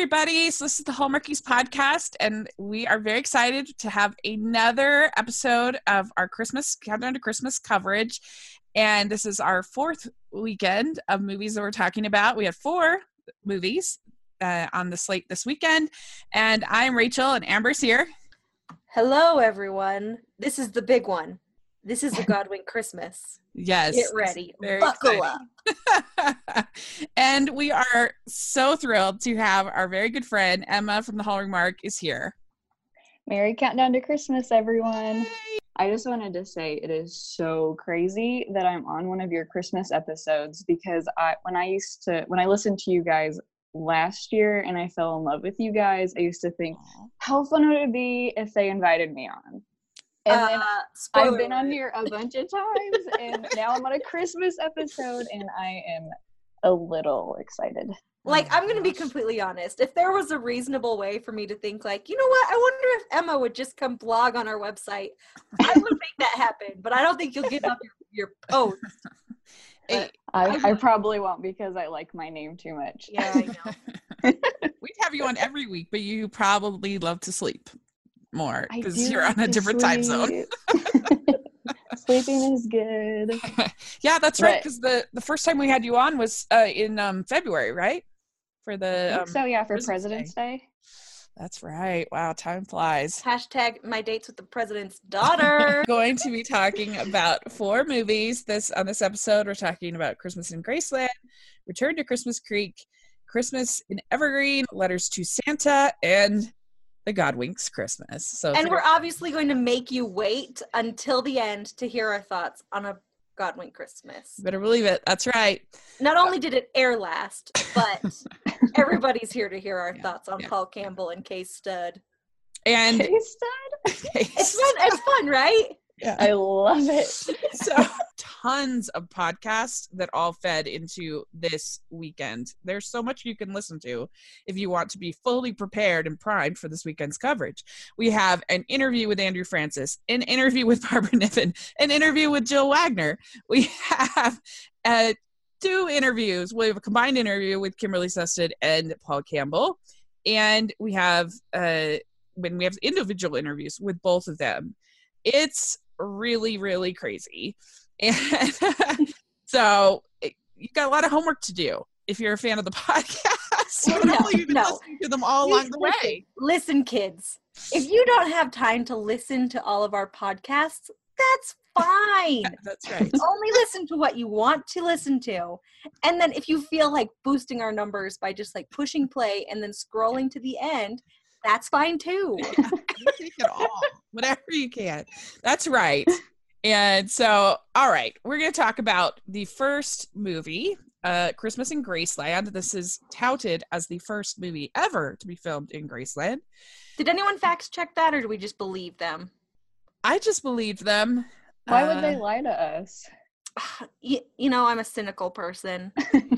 everybody. So this is the Hallmarkies podcast, and we are very excited to have another episode of our Christmas Countdown to Christmas coverage. And this is our fourth weekend of movies that we're talking about. We have 4 movies on the slate this weekend. And I'm Rachel, and Amber's here. Hello, everyone. This is the big one. This is the Godwink Christmas. Yes. Get ready. Buckle up. And we are so thrilled to have our very good friend, Emma from the Hallmark Mark is here. Merry Countdown to Christmas, everyone. Yay. I just wanted to say it is so crazy that I'm on one of your Christmas episodes because when I listened to you guys last year and I fell in love with you guys, I used to think, how fun would it be if they invited me on? And then I've been on here a bunch of times, and now I'm on a Christmas episode, and I am a little excited. Like, I'm going to be completely honest. If there was a reasonable way for me to think, like, you know what, I wonder if Emma would just come blog on our website, I would make that happen. But I don't think you'll give up your post. I probably won't because I like my name too much. Yeah, I know. We'd have you on every week, but you probably love to sleep more because you're on like a different time zone. Sleeping is good. Yeah, that's right. Because the first time we had you on was in February, right? For the for President's Day. That's right. Wow, time flies. Hashtag my dates with the president's daughter. Going to be talking about 4 movies. On this episode, we're talking about Christmas in Graceland, Return to Christmas Creek, Christmas in Evergreen, Letters to Santa, and The Godwinks Christmas. And we're obviously going to make you wait until the end to hear our thoughts on A Godwink Christmas. Better believe it. That's right. Not only did it air last, but everybody's here to hear our thoughts on Paul Campbell and Kay Stud. And Kay Stud? It's fun, right? Yeah. I love it. So tons of podcasts that all fed into this weekend. There's so much you can listen to if you want to be fully prepared and primed for this weekend's coverage. We have an interview with Andrew Francis, an interview with Barbara Niven, an interview with Jill Wagner. We have 2 interviews. We have a combined interview with Kimberly Sested and Paul Campbell. And we have individual interviews with both of them. It's really, really crazy. And so you've got a lot of homework to do if you're a fan of the podcast. You've been listening to them all along the way. Listen, kids, if you don't have time to listen to all of our podcasts, that's fine. That's right. Only listen to what you want to listen to. And then if you feel like boosting our numbers by just like pushing play and then scrolling to the end, that's fine too. Yeah, you take it all, whatever you can. That's right. And so, all right, we're going to talk about the first movie, Christmas in Graceland. This is touted as the first movie ever to be filmed in Graceland. Did anyone fact check that, or do we just believe them? I just believed them. Why would they lie to us? You know, I'm a cynical person.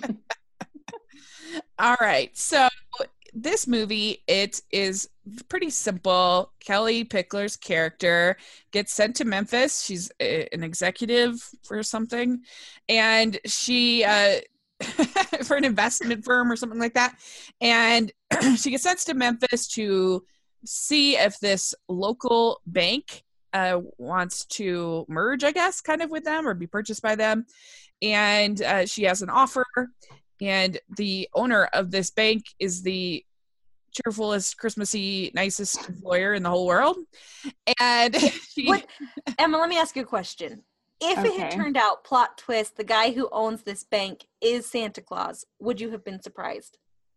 All right, so this movie, it is pretty simple. Kelly Pickler's character gets sent to Memphis. She's an executive for something, and she for an investment firm or something like that. And she gets sent to Memphis to see if this local bank wants to merge, I guess, kind of with them or be purchased by them. And she has an offer. And the owner of this bank is the cheerfulest, Christmassy, nicest lawyer in the whole world. And Emma, let me ask you a question. If it had turned out, plot twist, the guy who owns this bank is Santa Claus, would you have been surprised?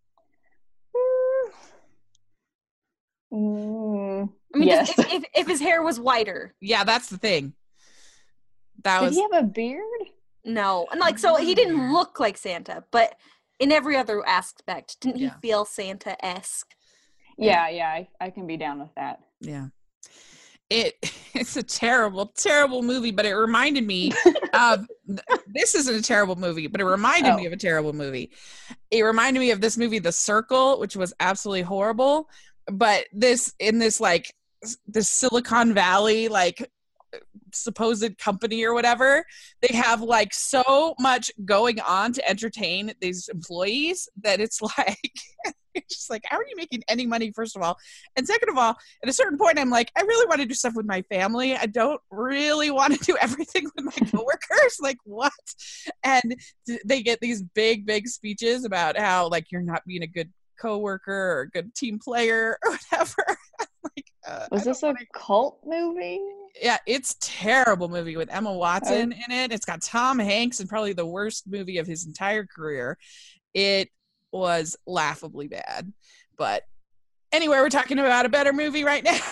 I mean, yes. If his hair was whiter. Yeah, that's the thing. Did he have a beard? No. And so he didn't look like Santa, but in every other aspect, didn't he feel Santa-esque? Yeah, I can be down with that. Yeah. It's a terrible, terrible movie, but it reminded me of, this isn't a terrible movie, but it reminded me of a terrible movie. It reminded me of this movie, The Circle, which was absolutely horrible, but this Silicon Valley, supposed company or whatever, they have like so much going on to entertain these employees that it's like it's just like, how are you making any money, first of all? And second of all, at a certain point I'm like, I really want to do stuff with my family. I don't really want to do everything with my coworkers. Like, what? And they get these big speeches about how like you're not being a good coworker or a good team player or whatever. Like, was this a cult movie? Yeah, it's a terrible movie with Emma Watson in it. It's got Tom Hanks in probably the worst movie of his entire career. It was laughably bad. But anyway, we're talking about a better movie right now.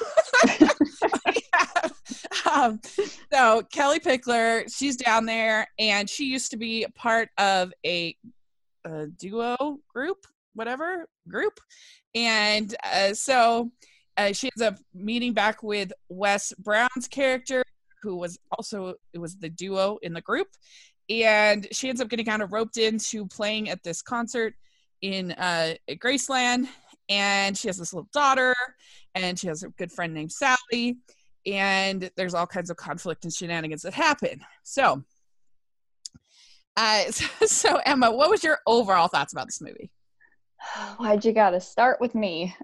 So Kelly Pickler, she's down there, and she used to be part of a duo group, and so she ends up meeting back with Wes Brown's character, who was also, it was the duo in the group, and she ends up getting kind of roped into playing at this concert in Graceland, and she has this little daughter, and she has a good friend named Sally, and there's all kinds of conflict and shenanigans that happen. So Emma, what was your overall thoughts about this movie? Why'd you gotta start with me?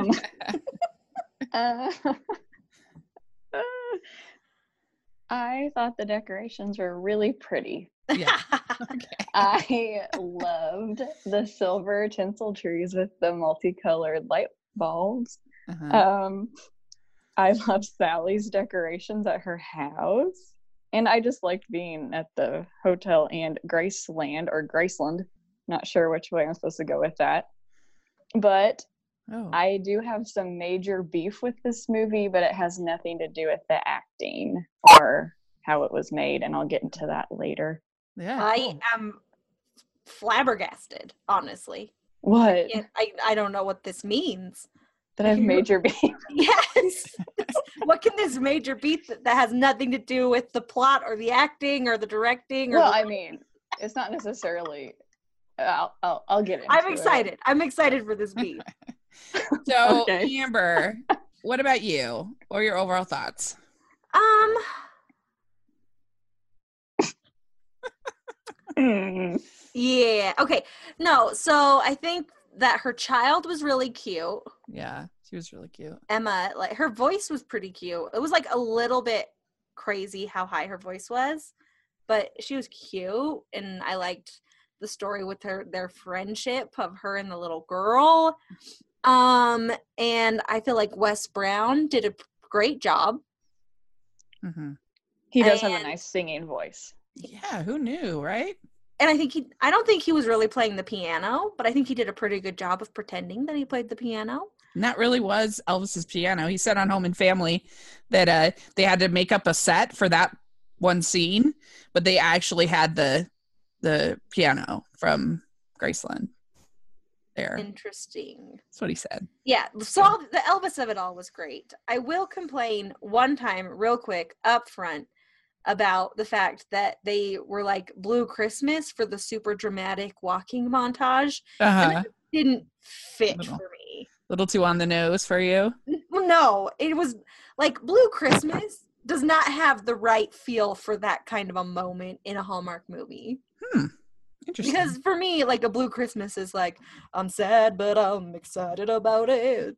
I thought the decorations were really pretty. Yeah. Okay. I loved the silver tinsel trees with the multicolored light bulbs. Uh-huh. I loved Sally's decorations at her house. And I just liked being at the hotel and Graceland or Graceland. Not sure which way I'm supposed to go with that. But I do have some major beef with this movie, but it has nothing to do with the acting or how it was made. And I'll get into that later. Yeah. I am flabbergasted, honestly. What? I don't know what this means. That I have major beef? Yes. What can this major beef that has nothing to do with the plot or the acting or the directing? Or well, I mean, it's not necessarily. I'll get into I'm excited. I'm excited for this beef. So, Okay. Amber, what about you? What are your overall thoughts? Yeah. Okay. No, so I think that her child was really cute. Yeah, she was really cute. Emma, like her voice was pretty cute. It was like a little bit crazy how high her voice was, but she was cute, and I liked the story with their friendship of her and the little girl. And I feel like Wes Brown did a great job. Mm-hmm. He does have a nice singing voice. Yeah, who knew, right? And I don't think he was really playing the piano, but I think he did a pretty good job of pretending that he played the piano. And that really was Elvis's piano. He said on Home and Family that they had to make up a set for that one scene, but they actually had the piano from Graceland there. Interesting. That's what he said. Yeah, so the Elvis of it all was great. I will complain one time real quick up front about the fact that they were like Blue Christmas for the super dramatic walking montage. And it didn't fit for me. A little too on the nose for you? Well, no, it was like Blue Christmas does not have the right feel for that kind of a moment in a Hallmark movie. Interesting. Because for me, like a Blue Christmas is like, I'm sad, but I'm excited about it.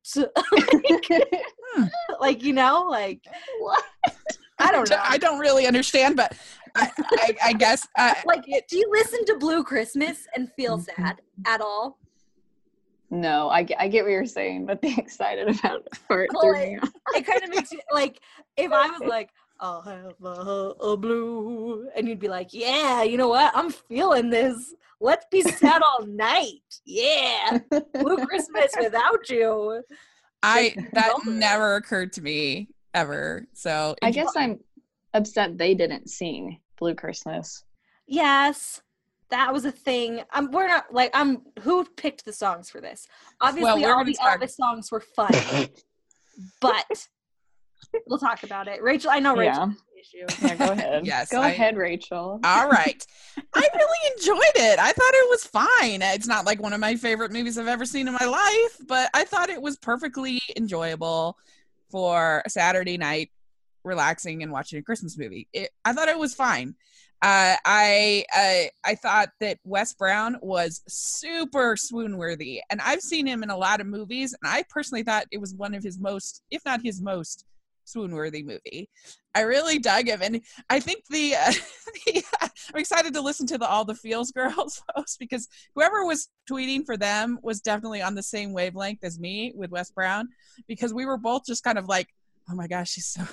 Like, you know, like What? I don't know. I don't really understand, but I guess. Like, do you listen to Blue Christmas and feel sad at all? No, I get what you're saying, but the excited about it part Well, threw me off. it kind of makes you like, if I was like, I'll have a blue, and you'd be like, yeah, you know what? I'm feeling this. Let's be sad all night. Yeah. Blue Christmas without you. That never occurred to me ever. So I guess I'm upset they didn't sing Blue Christmas. Yes, that was a thing. We're not like who picked the songs for this? Obviously, all the Elvis songs were fun, but we'll talk about it. Rachel, I know Rachel. Yeah, go ahead. Yes, go ahead, Rachel. All right. I really enjoyed it. I thought it was fine. It's not like one of my favorite movies I've ever seen in my life, but I thought it was perfectly enjoyable for a Saturday night relaxing and watching a Christmas movie. I thought it was fine. I thought that Wes Brown was super swoon worthy, and I've seen him in a lot of movies, and I personally thought it was one of his most, if not his most, swoon worthy movie. I really dug him, and I think I'm excited to listen to all the Feels Girls posts, because whoever was tweeting for them was definitely on the same wavelength as me with Wes Brown, because we were both just kind of like, oh my gosh, he's so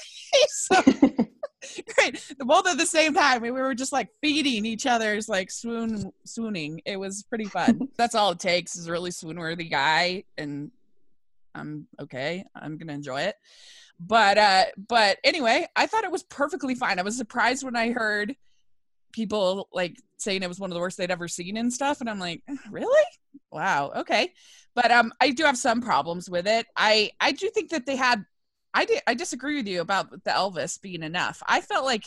great. Both at the same time. We were just like feeding each other's like swooning. It was pretty fun. That's all it takes, is a really swoon-worthy guy, and I'm okay. I'm gonna enjoy it. But anyway, I thought it was perfectly fine. I was surprised when I heard people like saying it was one of the worst they'd ever seen and stuff, and I'm like, really? Wow, okay. But I do have some problems with it. I do think that they had. I disagree with you about the Elvis being enough. I felt like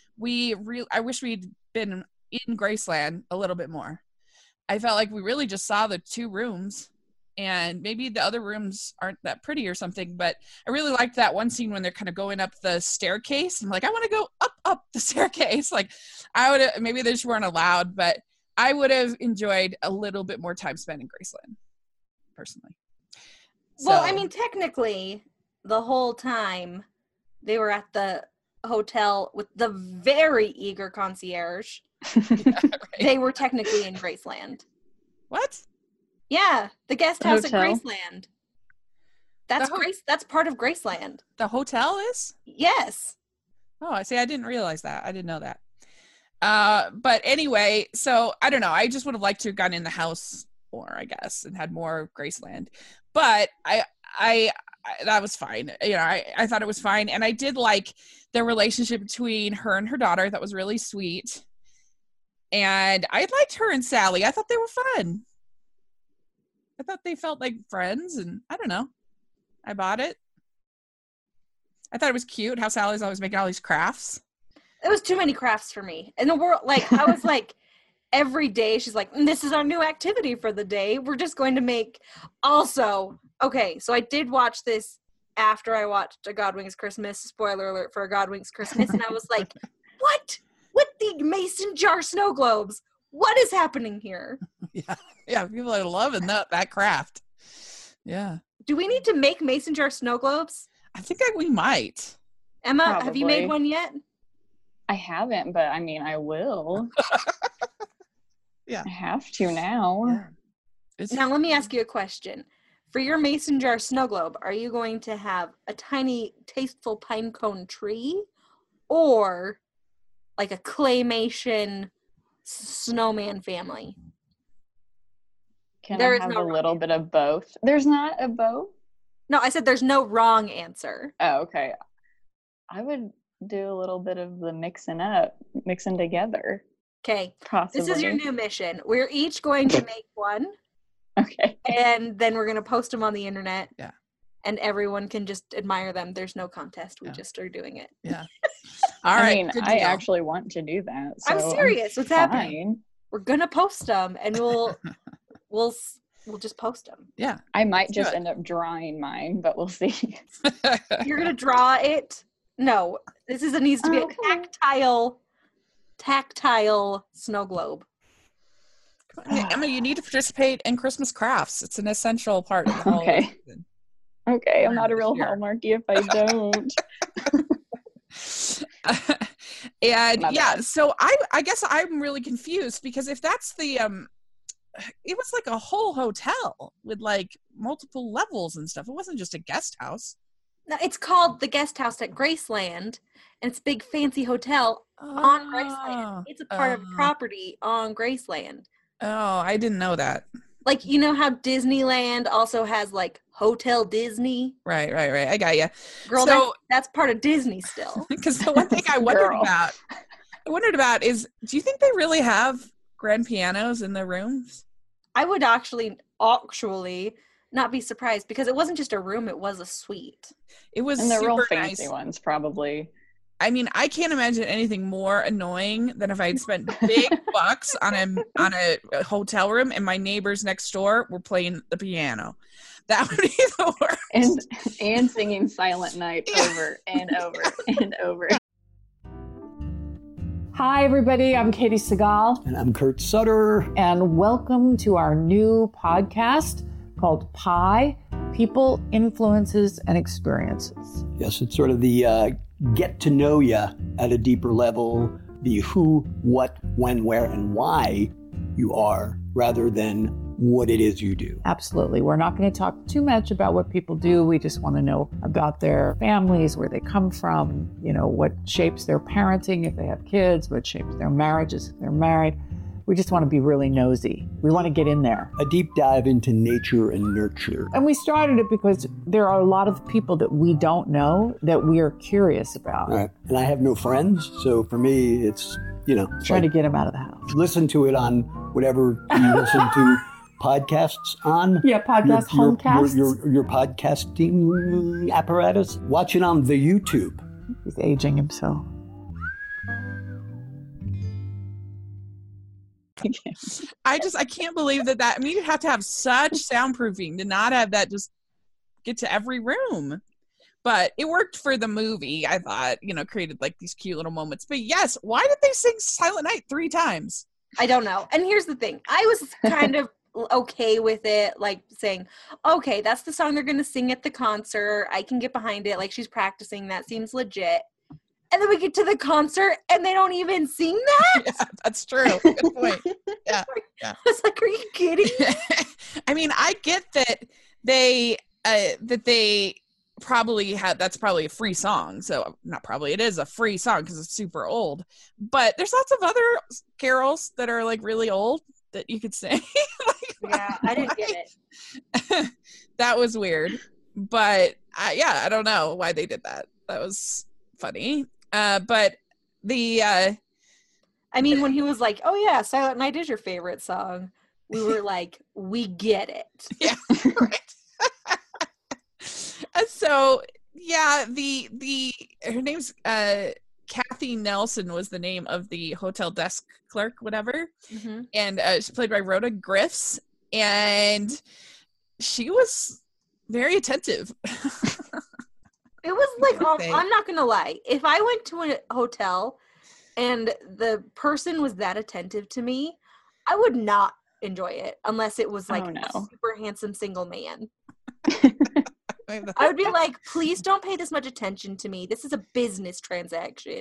I wish we'd been in Graceland a little bit more. I felt like we really just saw the 2 rooms, and maybe the other rooms aren't that pretty or something, but I really liked that one scene when they're kind of going up the staircase. I'm like, I want to go up the staircase. Like, maybe they just weren't allowed, but I would have enjoyed a little bit more time spent in Graceland, personally. Well, I mean, technically, the whole time they were at the hotel with the very eager concierge, yeah, right. They were technically in Graceland. What? Yeah, the guest house hotel? at Graceland. That's That's part of Graceland. The hotel is? Yes. Oh, I see. I didn't realize that. I didn't know that. But anyway, so I don't know. I just would have liked to have gotten in the house more, I guess, and had more of Graceland. But I that was fine. You know, I thought it was fine. And I did like the relationship between her and her daughter. That was really sweet. And I liked her and Sally. I thought they were fun. I thought they felt like friends, and I don't know. I bought it. I thought it was cute how Sally's always making all these crafts. It was too many crafts for me. In the world, like, I was like, every day she's like, this is our new activity for the day. We're just going to make. Also, okay, so I did watch this after I watched A God Wings Christmas. Spoiler alert for A God Wings Christmas. And I was like, what? With the mason jar snow globes? What is happening here? Yeah, people are loving that craft. Yeah. Do we need to make mason jar snow globes? I think we might. Emma, have you made one yet? I haven't, but I mean, I will. Yeah. I have to now. Yeah. Now, let me ask you a question. For your mason jar snow globe, are you going to have a tiny, tasteful pine cone tree, or like a claymation snowman family? Can There I is have no a wrong little answer. bit of both? There's not a both? No, I said there's no wrong answer. Oh, okay. I would do a little bit of the mixing together. Okay, Possibly. this is your new mission. We're each going to make one, Okay. and then we're going to post them on the internet. Yeah. And everyone can just admire them. There's no contest. We Yeah. just are doing it. Yeah. All right. I mean, good I deal. actually want to do that. I'm So serious. What's happening? fine. We're going to post them, and we'll just post them. Yeah. I might Let's do just it. end up drawing mine, but we'll see. You're going to draw it? No. This needs to be Okay. a tactile snow globe. Emma, you need to participate in Christmas crafts. It's an essential part of the holiday Okay. season. Okay, I'm not a This real year. Hallmarky if I don't. And My yeah, bad. so I guess I'm really confused, because if that's the it was like a whole hotel with like multiple levels and stuff. It wasn't just a guest house. No, it's called the Guest House at Graceland, and it's a big fancy hotel on Graceland. It's a part of a property on Graceland. Oh, I didn't know that. Like, you know how Disneyland also has like Hotel Disney? Right. I got you. Girl, So- that's part of Disney still. Because the one thing I wondered Girl. about is, do you think they really have grand pianos in their rooms? I would actually not be surprised, because it wasn't just a room, it was a suite. It was And the real super fancy nice. ones, probably. I mean, I can't imagine anything more annoying than if I'd spent big bucks on a hotel room and my neighbors next door were playing the piano. That would be the worst. And singing Silent Night over and over and over. Hi, everybody. I'm Katie Segal. And I'm Kurt Sutter. And welcome to our new podcast called Pi, People, Influences, and Experiences. Yes, it's sort of the get to know you at a deeper level, the who, what, when, where, and why you are, rather than what it is you do. Absolutely. We're not going to talk too much about what people do. We just want to know about their families, where they come from, what shapes their parenting if they have kids, what shapes their marriages if they're married. We just want to be really nosy. We want to get in there. A deep dive into nature and nurture. And we started it because there are a lot of people that we don't know that we are curious about. All right. And I have no friends, so for me, it's, trying to get them out of the house. Listen to it on whatever you listen to podcasts on. Yeah, homecasts. Your podcasting apparatus. Watch it on the YouTube. He's aging himself. I can't believe that. I mean, you have to have such soundproofing to not have that just get to every room. But it worked for the movie, I thought, created like these cute little moments. But yes, why did they sing Silent Night 3 times? I don't know. And here's the thing. I was kind of okay with it, like saying, okay, that's the song they're going to sing at the concert. I can get behind it. Like, she's practicing. That seems legit. And then we get to the concert and they don't even sing that? Yeah, that's true. Good point. Yeah. I was like, are you kidding? I mean, I get that they probably had, that's probably a free song. So not probably, it is a free song because it's super old. But there's lots of other carols that are like really old that you could sing. Yeah, I didn't get it. That was weird. But I don't know why they did that. That was funny. But the I mean, when he was like, oh yeah, Silent Night is your favorite song, we were like, we get it. Yeah, right. So yeah, her name's Kathy Nelson was the name of the hotel desk clerk, whatever. Mm-hmm. And she's played by Rhoda Griffiths, and she was very attentive. It was like, I'm not going to lie. If I went to a hotel and the person was that attentive to me, I would not enjoy it unless it was like a super handsome single man. I would be like, please don't pay this much attention to me. This is a business transaction.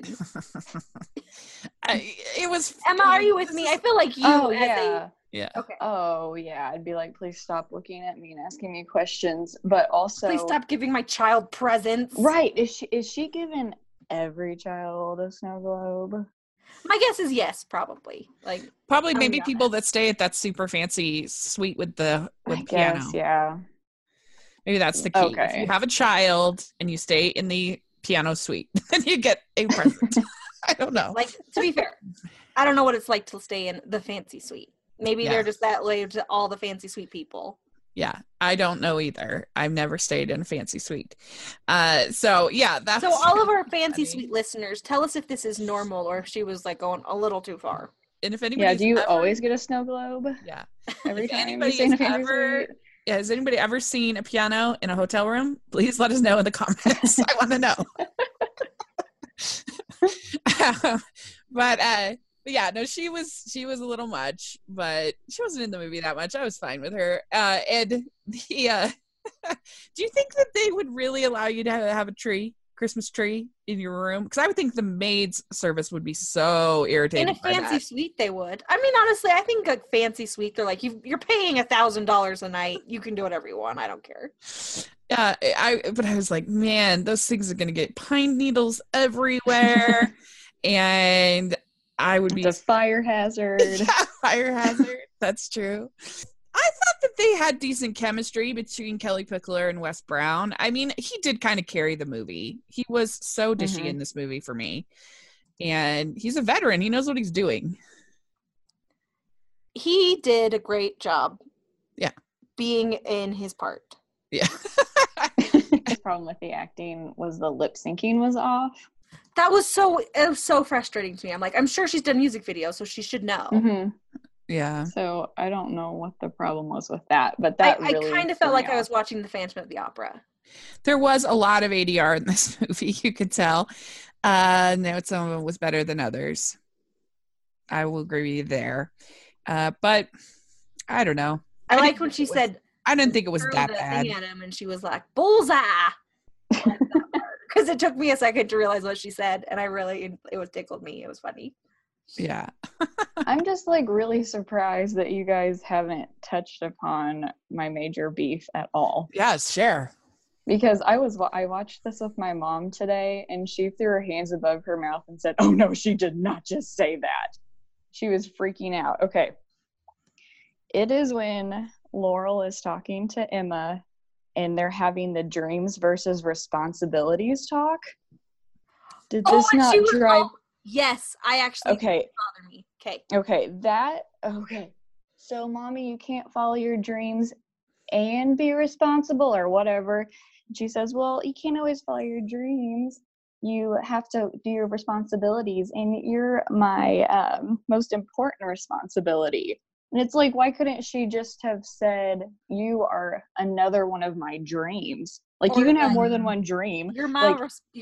It was. Emma, are you with me? I feel like you Yeah. Okay. Oh, yeah. I'd be like, please stop looking at me and asking me questions. But also, please stop giving my child presents. Right. Is she giving every child a snow globe? My guess is yes, probably. Like probably maybe people that stay at that super fancy suite with the piano. Guess, yeah. Maybe that's the key. Okay. If you have a child and you stay in the piano suite, then you get a present. I don't know. Like, to be fair, I don't know what it's like to stay in the fancy suite. Maybe they're just that way to all the fancy suite people. Yeah, I don't know either. I've never stayed in a fancy suite. So that's so all of our fancy suite listeners, tell us if this is normal or if she was like going a little too far. And if anybody, do you always get a snow globe? Yeah, every time anybody has anybody ever seen a piano in a hotel room? Please let us know in the comments. I want to know. But yeah, no, she was a little much, but she wasn't in the movie that much. I was fine with her. And do you think that they would really allow you to have a Christmas tree in your room? Because I would think the maid's service would be so irritated. In a fancy suite, they would. I mean, honestly, I think a fancy suite, they're like, you're paying $1,000 a night. You can do whatever you want. I don't care. Yeah, but I was like, man, those things are going to get pine needles everywhere. And I would be a fire hazard. Yeah, fire hazard. That's true. I thought that they had decent chemistry between Kelly Pickler and Wes Brown. I mean, he did kind of carry the movie. He was so dishy in this movie for me. And he's a veteran. He knows what he's doing. He did a great job. Yeah. Being in his part. Yeah. The problem with the acting was the lip syncing was off. That was so frustrating to me. I'm like, I'm sure she's done music videos, so she should know. Mm-hmm. Yeah. So I don't know what the problem was with that, but that I really kind of threw felt like me I was off. watching the Phantom of the Opera. There was a lot of ADR in this movie, you could tell. No, some of it was better than others. I will agree with you there. But I don't know. I didn't liked when think she it was- said, I didn't think it was threw that the bad. thing at him, and she was like, bullseye. Because it took me a second to realize what she said, and it was tickled me. It was funny. Yeah. I'm just like really surprised that you guys haven't touched upon my major beef at all. Yes, share. Because I watched this with my mom today, and she threw her hands above her mouth and said, "Oh no, she did not just say that." She was freaking out. Okay. It is when Laurel is talking to Emma and they're having the dreams versus responsibilities talk. Did this and not she was drive? Yes, I actually Okay. didn't bother me. Okay. Okay. So, mommy, you can't follow your dreams and be responsible or whatever. And she says, well, you can't always follow your dreams. You have to do your responsibilities, and you're my most important responsibility. And it's like, why couldn't she just have said, you are another one of my dreams? Like, Or you can have like, more than one dream. You're Like,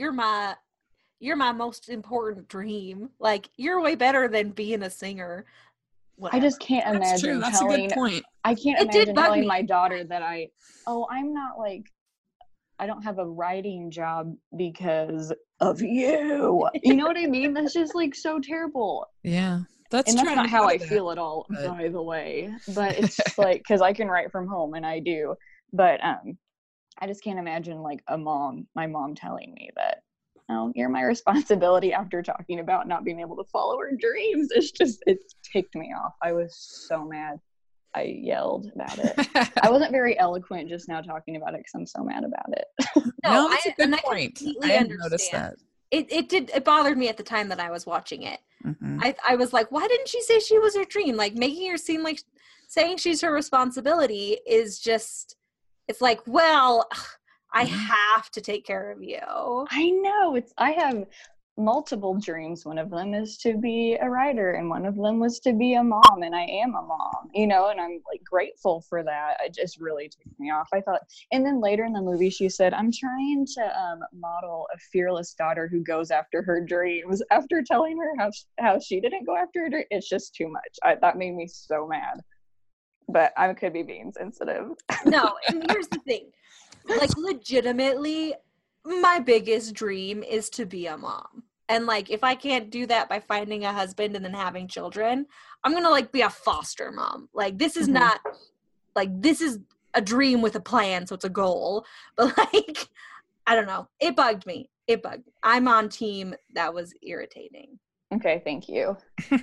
my most important dream. Like, you're way better than being a singer. I just can't That's imagine true. That's a telling. good point. I can't It did imagine bug telling me. my daughter that I'm not like, I don't have a writing job because of you. You know what I mean? That's just like so terrible. Yeah. That's And true. that's I not didn't how thought I of that. feel at all, but- by the way. But it's just like, because I can write from home, and I do. But I just can't imagine like my mom telling me that, oh, you're my responsibility after talking about not being able to follow her dreams. It ticked me off. I was so mad. I yelled about it. I wasn't very eloquent just now talking about it because I'm so mad about it. No, that's a good I point. completely I hadn't noticed understand. that. It bothered me at the time that I was watching it. Mhm. I was like, why didn't she say she was her dream? Like, making her seem like saying she's her responsibility is just, it's like, well, I have to take care of you. I know. I have multiple dreams. One of them is to be a writer, and one of them was to be a mom, and I am a mom, and I'm like grateful for that. It just really took me off. I thought, and then later in the movie she said, I'm trying to model a fearless daughter who goes after her dreams, after telling her how she didn't go after her dream. It's just too much. That made me so mad, but I could be being sensitive. No, and here's the thing. Like, legitimately, my biggest dream is to be a mom. And like, if I can't do that by finding a husband and then having children, I'm gonna like be a foster mom. Like, this is not like, this is a dream with a plan, so it's a goal. But like, I don't know. It bugged me. I'm on team. That was irritating. Okay, thank you.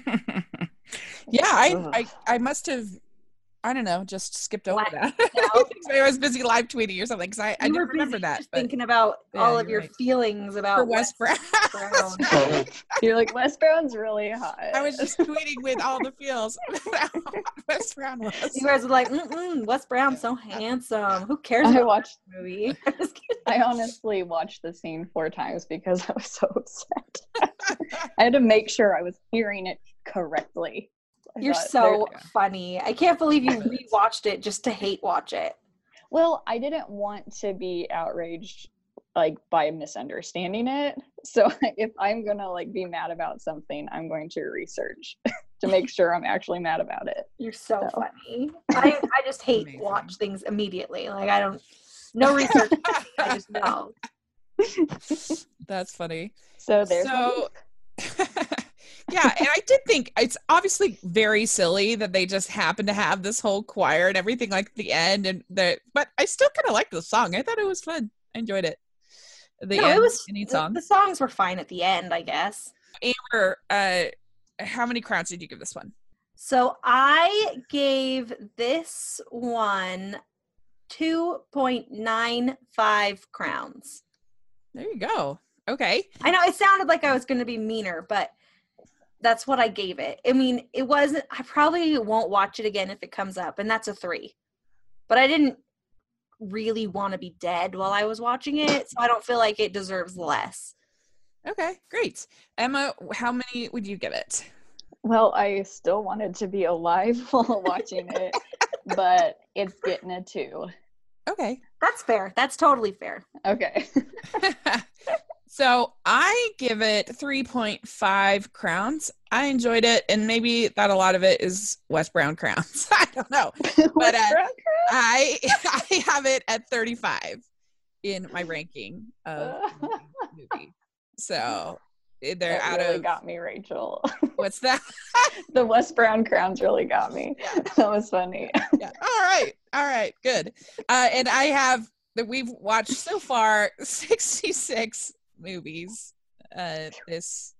Yeah, Ugh. I must have, I don't know, just skipped over Blacked that. out. I was busy live tweeting or something because I You didn't were remember busy that. just But thinking about yeah, all of you're your right. feelings about for Wes Brown. Brown. You're like, Wes Brown's really hot. I was just tweeting with all the feels about how hot Wes Brown was. You guys were like, Wes Brown's so handsome. Who cares I about watched this movie? I'm just kidding. I honestly watched the scene 4 times because I was so upset. I had to make sure I was hearing it correctly. I You're thought so Yeah. funny. I can't believe you rewatched it just to hate watch it. well, I didn't want to be outraged like by misunderstanding it. So if I'm gonna like be mad about something, I'm going to research to make sure I'm actually mad about it. You're so So. funny. I just hate Amazing. watch things immediately. Like, I don't, no research. I just know. That's funny. So there's So, yeah, and I did think it's obviously very silly that they just happen to have this whole choir and everything like at the end, but I still kind of liked the song. I thought it was fun. I enjoyed it. It was any the song. songs were fine at the end, I guess. Amber, how many crowns did you give this one? So I gave this one 2.95 crowns. There you go. Okay. I know it sounded like I was going to be meaner, but that's what I gave it. I mean, it wasn't, I probably won't watch it again if it comes up, and that's a 3. But I didn't really want to be dead while I was watching it, so I don't feel like it deserves less. Okay, great. Emma, how many would you give it? Well, I still wanted to be alive while watching it, but it's getting a 2. Okay. That's fair. That's totally fair. Okay. So I give it 3.5 crowns. I enjoyed it, and maybe that a lot of it is Wes Brown crowns. I don't know. But I have it at 35 in my ranking of movie. So they're that out really of got me, Rachel. What's that? The Wes Brown crowns really got me. Yeah. That was funny. Yeah. All right, good. And I have that we've watched so far 66 movies this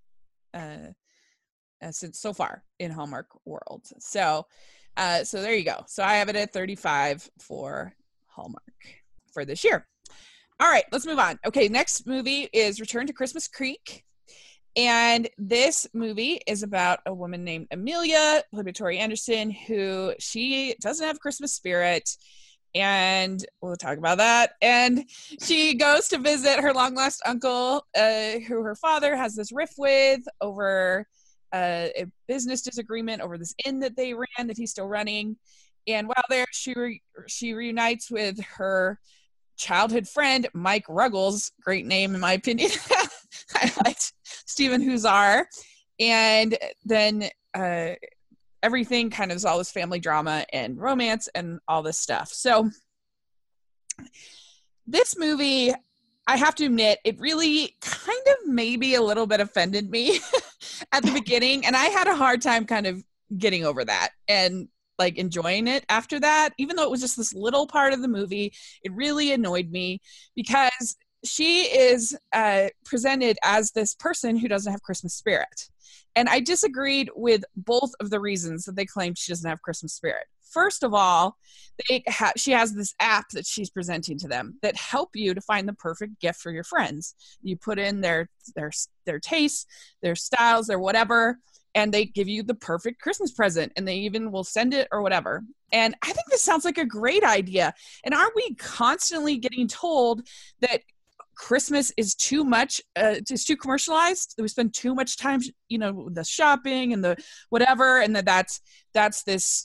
since so far in Hallmark World. So there you go. So I have it at 35 for Hallmark for this year. All right, let's move on. Okay, next movie is Return to Christmas Creek. And this movie is about a woman named Amelia, played by Tori Anderson, who she doesn't have Christmas spirit. And we'll talk about that. And she goes to visit her long lost uncle, who her father has this riff with over a business disagreement over this inn that they ran that he's still running. And while there, she reunites with her childhood friend, Mike Ruggles. Great name, in my opinion. I liked Stephen Huszar. And then everything kind of is all this family drama and romance and all this stuff. So this movie, I have to admit, it really kind of maybe a little bit offended me at the beginning. And I had a hard time kind of getting over that and like enjoying it after that. Even though it was just this little part of the movie, it really annoyed me because she is presented as this person who doesn't have Christmas spirit. And I disagreed with both of the reasons that they claimed she doesn't have Christmas spirit. First of all, she has this app that she's presenting to them that help you to find the perfect gift for your friends. You put in their tastes, their styles, their whatever, and they give you the perfect Christmas present, and they even will send it or whatever. And I think this sounds like a great idea. And aren't we constantly getting told that Christmas is too much, it's too commercialized, that we spend too much time, the shopping and the whatever, and that's this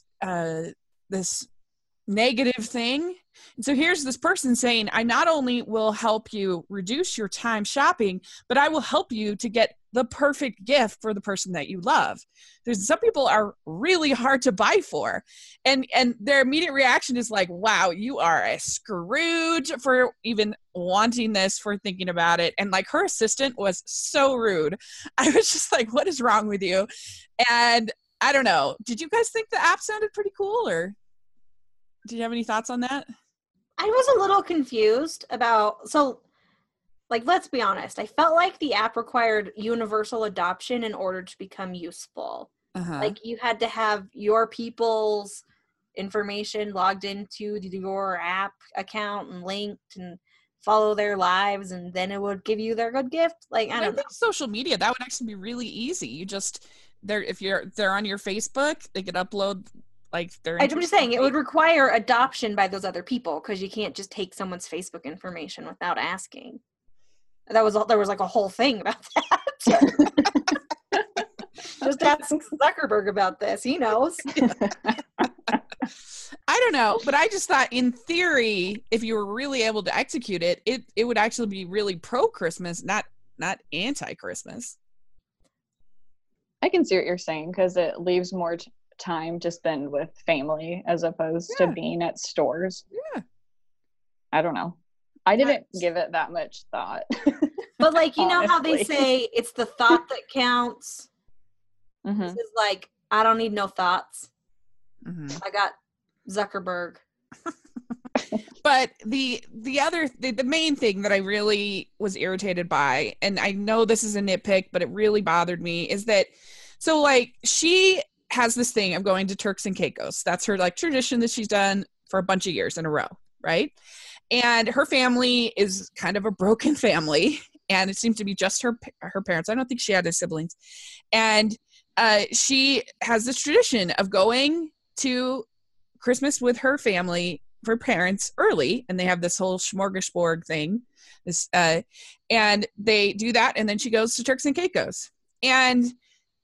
negative thing. And so here's this person saying, I not only will help you reduce your time shopping, but I will help you to get the perfect gift for the person that you love. Some people are really hard to buy for. And their immediate reaction is like, wow, you are a Scrooge for even wanting this, for thinking about it. And like her assistant was so rude. I was just like, what is wrong with you? And I don't know. Did you guys think the app sounded pretty cool, or do you have any thoughts on that? I was a little confused about, let's be honest. I felt like the app required universal adoption in order to become useful. Uh-huh. Like you had to have your people's information logged into your app account and linked and follow their lives, and then it would give you their good gift. Like, I don't know. Social media, that would actually be really easy. You just, if they're on your Facebook, they could upload I'm just saying it would require adoption by those other people, because you can't just take someone's Facebook information without asking. There was like a whole thing about that. Just ask Zuckerberg about this. He knows. I don't know, but I just thought in theory, if you were really able to execute it, it would actually be really pro-Christmas, not anti-Christmas. I can see what you're saying, because it leaves more time to spend with family as opposed to being at stores. Yeah. I don't know. I didn't give it that much thought. But know how they say it's the thought that counts? Mm-hmm. This is like, I don't need no thoughts. Mm-hmm. I got Zuckerberg. But the main thing that I really was irritated by, and I know this is a nitpick, but it really bothered me, is that she has this thing of going to Turks and Caicos. That's her tradition that she's done for a bunch of years in a row, right? And her family is kind of a broken family, and it seems to be just her parents. I don't think she had any siblings. And she has this tradition of going to Christmas with her family, her parents, early, and they have this whole smorgasbord thing. And they do that, and then she goes to Turks and Caicos. And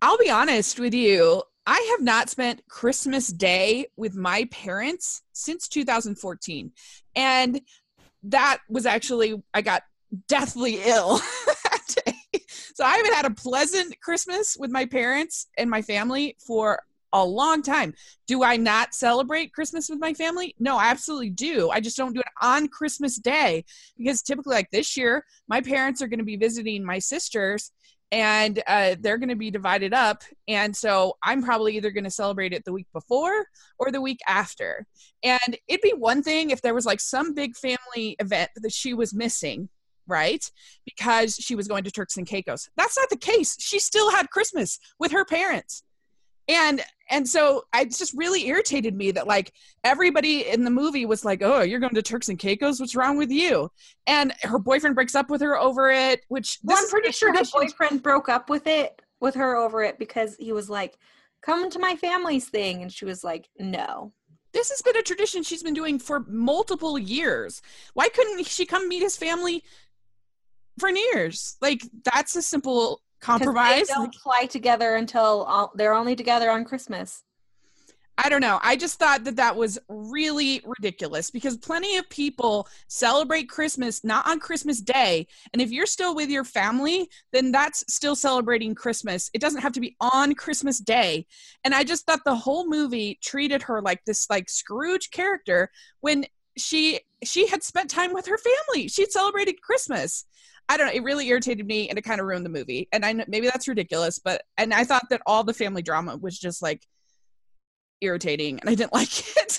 I'll be honest with you. I have not spent Christmas Day with my parents since 2014. And that was actually, I got deathly ill that day. So I haven't had a pleasant Christmas with my parents and my family for a long time. Do I not celebrate Christmas with my family? No, I absolutely do. I just don't do it on Christmas Day because typically, like this year, my parents are going to be visiting my sisters and they're going to be divided up. And so I'm probably either going to celebrate it the week before or the week after. And it'd be one thing if there was like some big family event that she was missing, right? Because she was going to Turks and Caicos. That's not the case. She still had Christmas with her parents. And so it just really irritated me that like everybody in the movie was like, oh, you're going to Turks and Caicos? What's wrong with you? And her boyfriend breaks up with her over it, which I'm pretty sure her boyfriend broke up with her over it because he was like, come to my family's thing. And she was like, no. This has been a tradition she's been doing for multiple years. Why couldn't she come meet his family for New Year's? Like, that's a simple compromise. They don't fly together until they're only together on Christmas. I don't know. I just thought that was really ridiculous because plenty of people celebrate Christmas not on Christmas Day. And if you're still with your family, then that's still celebrating Christmas. It doesn't have to be on Christmas Day. And I just thought the whole movie treated her like this like Scrooge character when she had spent time with her family. She'd celebrated Christmas. I don't know. It really irritated me and it kind of ruined the movie. And I know maybe that's ridiculous, and I thought that all the family drama was just like irritating and I didn't like it.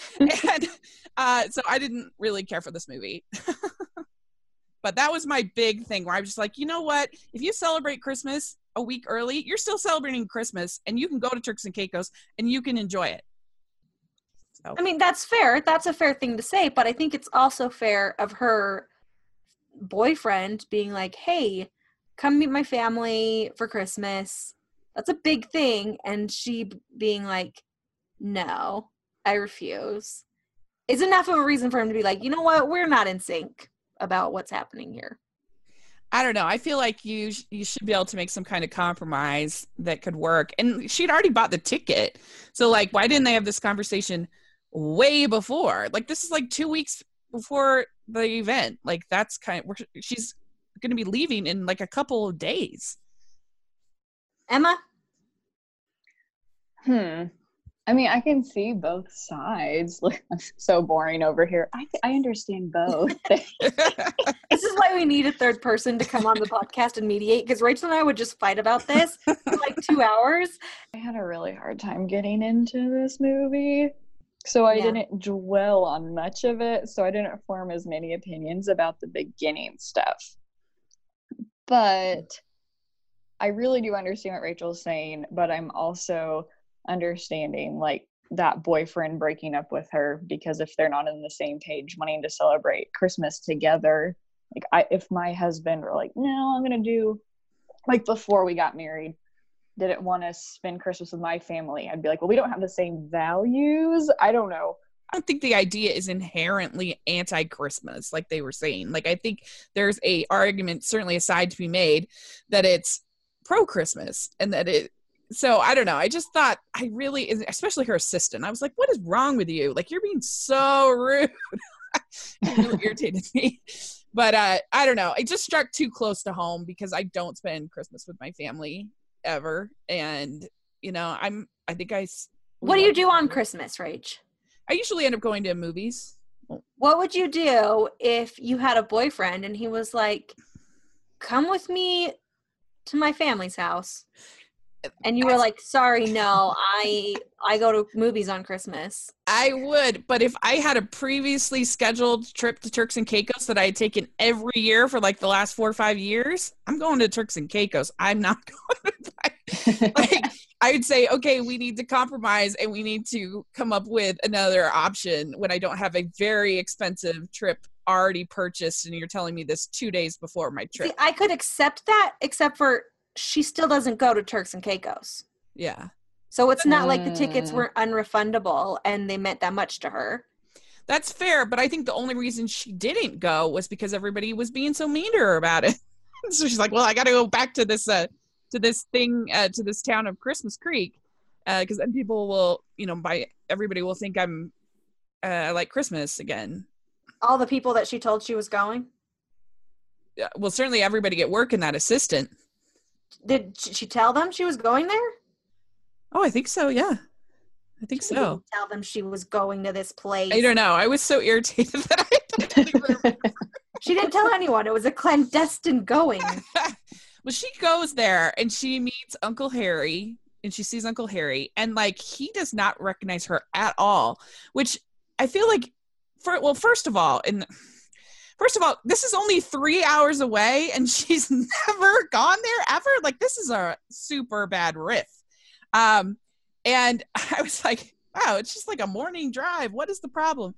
And so I didn't really care for this movie. But that was my big thing where I was just like, you know what? If you celebrate Christmas a week early, you're still celebrating Christmas and you can go to Turks and Caicos and you can enjoy it. So. I mean, that's fair. That's a fair thing to say, but I think it's also fair of her boyfriend being like, hey, come meet my family for Christmas. That's a big thing. And she being like, no, I refuse. Is enough of a reason for him to be like, you know what? We're not in sync about what's happening here. I don't know. I feel like you should be able to make some kind of compromise that could work. And she'd already bought the ticket. So like, why didn't they have this conversation way before? Like, this is like 2 weeks before the event. Like, that's kind of, she's going to be leaving in like a couple of days. Emma? I mean, I can see both sides. Like, I'm so boring over here. I understand both. This is why we need a third person to come on the podcast and mediate, because Rachel and I would just fight about this for like 2 hours. I had a really hard time getting into this movie, so I didn't dwell on much of it, so I didn't form as many opinions about the beginning stuff. But I really do understand what Rachel's saying, but I'm also understanding like that boyfriend breaking up with her because if they're not on the same page wanting to celebrate Christmas together, like if my husband were like, no, I'm gonna do, like before we got married, didn't want to spend Christmas with my family, I'd be like, well, we don't have the same values. I don't know. I don't think the idea is inherently anti-Christmas like they were saying. Like, I think there's a argument, certainly a side to be made, that it's pro-Christmas and that it. So I don't know. I just thought I really, especially her assistant, I was like, what is wrong with you? Like, you're being so rude. It really irritated me. But I don't know. It just struck too close to home because I don't spend Christmas with my family ever. And, you know, What do you do on Christmas, Rach? I usually end up going to movies. What would you do if you had a boyfriend and he was like, come with me to my family's house? And you were like, sorry, no, I go to movies on Christmas. I would, but if I had a previously scheduled trip to Turks and Caicos that I had taken every year for like the last 4 or 5 years, I'm going to Turks and Caicos. I'm not going to like, I would say, okay, we need to compromise and we need to come up with another option when I don't have a very expensive trip already purchased and you're telling me this 2 days before my trip. See, I could accept that, except for she still doesn't go to Turks and Caicos. Yeah. So it's not like the tickets were unrefundable and they meant that much to her. That's fair, but I think the only reason she didn't go was because everybody was being so mean to her about it. So she's like, well, I got to go back to this to to this thing, to this town of Christmas Creek, because then people will, everybody will think I like Christmas again. All the people that she told she was going? Well, certainly everybody at work and that assistant. Did she tell them she was going there? Oh, I think so. Yeah, I think She so. didn't tell them she was going to this place. I don't know. I was so irritated that I don't even remember. She didn't tell anyone. It was a clandestine going. Well, she goes there and she meets Uncle Harry, and she sees Uncle Harry, and like he does not recognize her at all, which I feel like first of all, this is only 3 hours away and she's never gone there ever. Like, this is a super bad riff. And I was like, wow, it's just like a morning drive. What is the problem?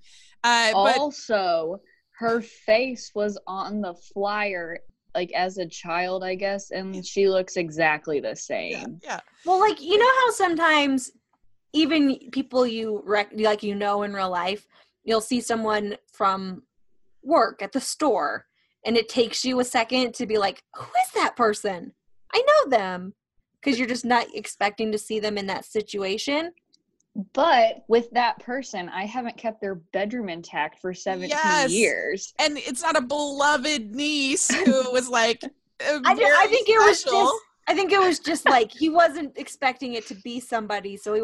Also, her face was on the flyer, like as a child, I guess, and she looks exactly the same. Yeah. Well, like, you know how sometimes even people you know in real life, you'll see someone from work at the store and it takes you a second to be like, who is that person? I know them, because you're just not expecting to see them in that situation. But with that person, I haven't kept their bedroom intact for 17 years. And it's not a beloved niece who was like I think it was just like he wasn't expecting it to be somebody, so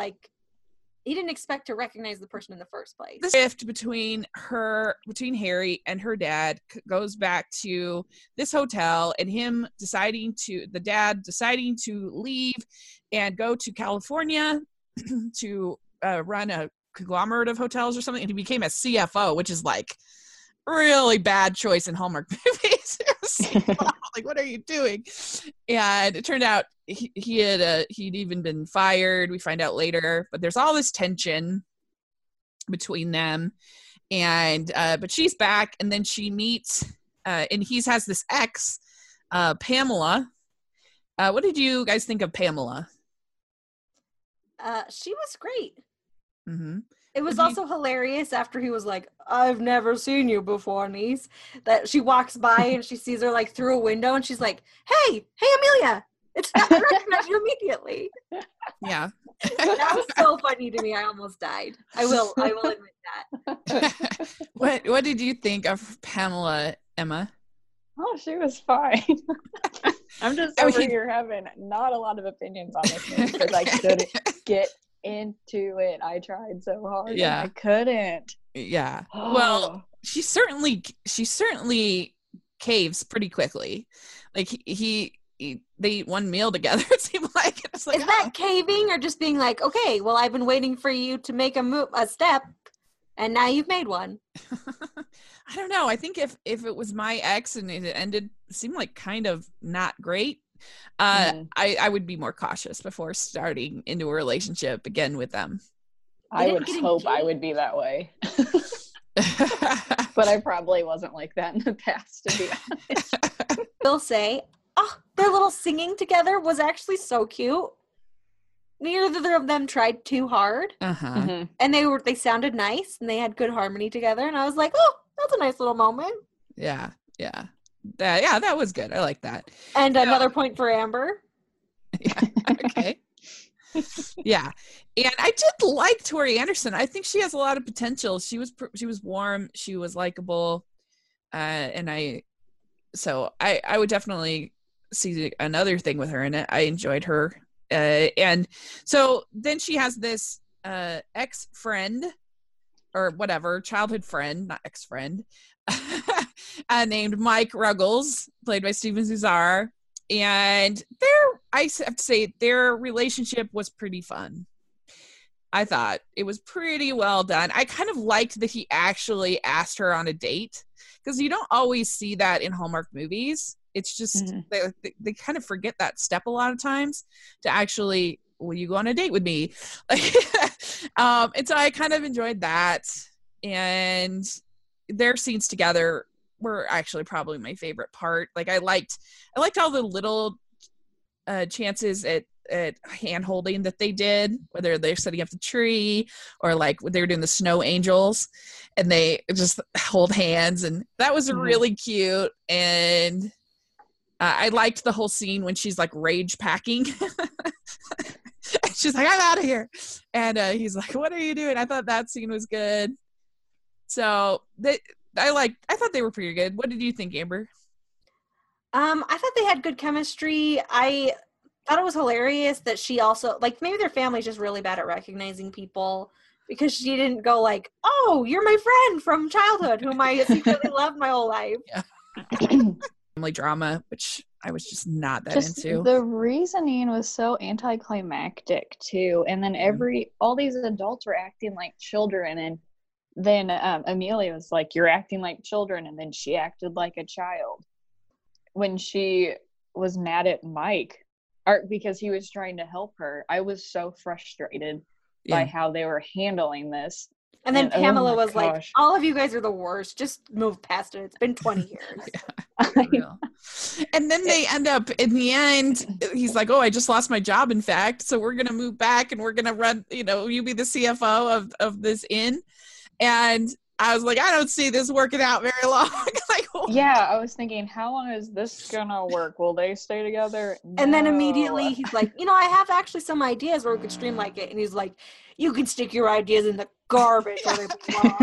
he didn't expect to recognize the person in the first place. The shift between Harry and her dad goes back to this hotel and the dad deciding to leave and go to California to run a conglomerate of hotels or something. And he became a CFO, which is like really bad choice in Hallmark movies. Like, what are you doing? And it turned out he'd even been fired. We find out later, but there's all this tension between them. And but she's back, and then she meets and he has this ex, Pamela. What did you guys think of Pamela? She was great. Mm-hmm. It was also hilarious after he was like, I've never seen you before, niece. That she walks by and she sees her like through a window and she's like, hey, Amelia. I recognize you immediately. Yeah. That was so funny to me. I almost died. I will admit that. What did you think of Pamela, Emma? Oh, she was fine. I'm just over here having not a lot of opinions on this movie because I couldn't get into it. I tried so hard. Yeah, I couldn't. Yeah. Well, she certainly caves pretty quickly. Like they eat one meal together. It seemed like. It's like, is that caving or just being like, okay, well, I've been waiting for you to make a step, and now you've made one. I don't know. I think if it was my ex and it ended, seemed like kind of not great. I would be more cautious before starting into a relationship again with them. I would hope I would be that way. But I probably wasn't like that in the past, to be honest. Will say, their little singing together was actually so cute. Neither of them tried too hard. Mm-hmm. And they sounded nice and they had good harmony together. And I was like, oh, that's a nice little moment. Yeah. That was good. I like that. And another point for Amber. Yeah. Okay. Yeah. And I did like Tori Anderson. I think she has a lot of potential. She was warm. She was likable. And I would definitely see another thing with her in it. I enjoyed her. And so then she has this ex-friend or whatever, childhood friend, not ex-friend, named Mike Ruggles, played by Steven Zuzar. And I have to say, their relationship was pretty fun. I thought it was pretty well done. I kind of liked that he actually asked her on a date, because you don't always see that in Hallmark movies. It's just they kind of forget that step a lot of times to actually, will you go on a date with me? And so I kind of enjoyed that. And their scenes together were actually probably my favorite part. Like I liked all the little chances at hand holding that they did, whether they're setting up the tree or like they were doing the snow angels and they just hold hands, and that was really cute. And I liked the whole scene when she's like rage packing. She's like, I'm out of here. And he's like, what are you doing? I thought that scene was good. So I thought they were pretty good. What did you think, Amber? I thought they had good chemistry. I thought it was hilarious that she also, like, maybe their family's just really bad at recognizing people, because she didn't go like, oh, you're my friend from childhood whom I secretly loved my whole life. Yeah. Family drama, which I was just not that into. The reasoning was so anticlimactic too, and then all these adults were acting like children, and then Amelia was like, you're acting like children, and then she acted like a child when she was mad at Mike because he was trying to help her. I was so frustrated by how they were handling this. And then Pamela was like, all of you guys are the worst. Just move past it. It's been 20 years. And then they end up, in the end, he's like, oh, I just lost my job, in fact. So we're going to move back and we're going to run, you be the CFO of this inn. And I was like, I don't see this working out very long. Yeah, I was thinking, how long is this going to work? Will they stay together? No. And then immediately he's like, I have actually some ideas where we could streamline it. And he's like, you can stick your ideas in the garbage where they belong.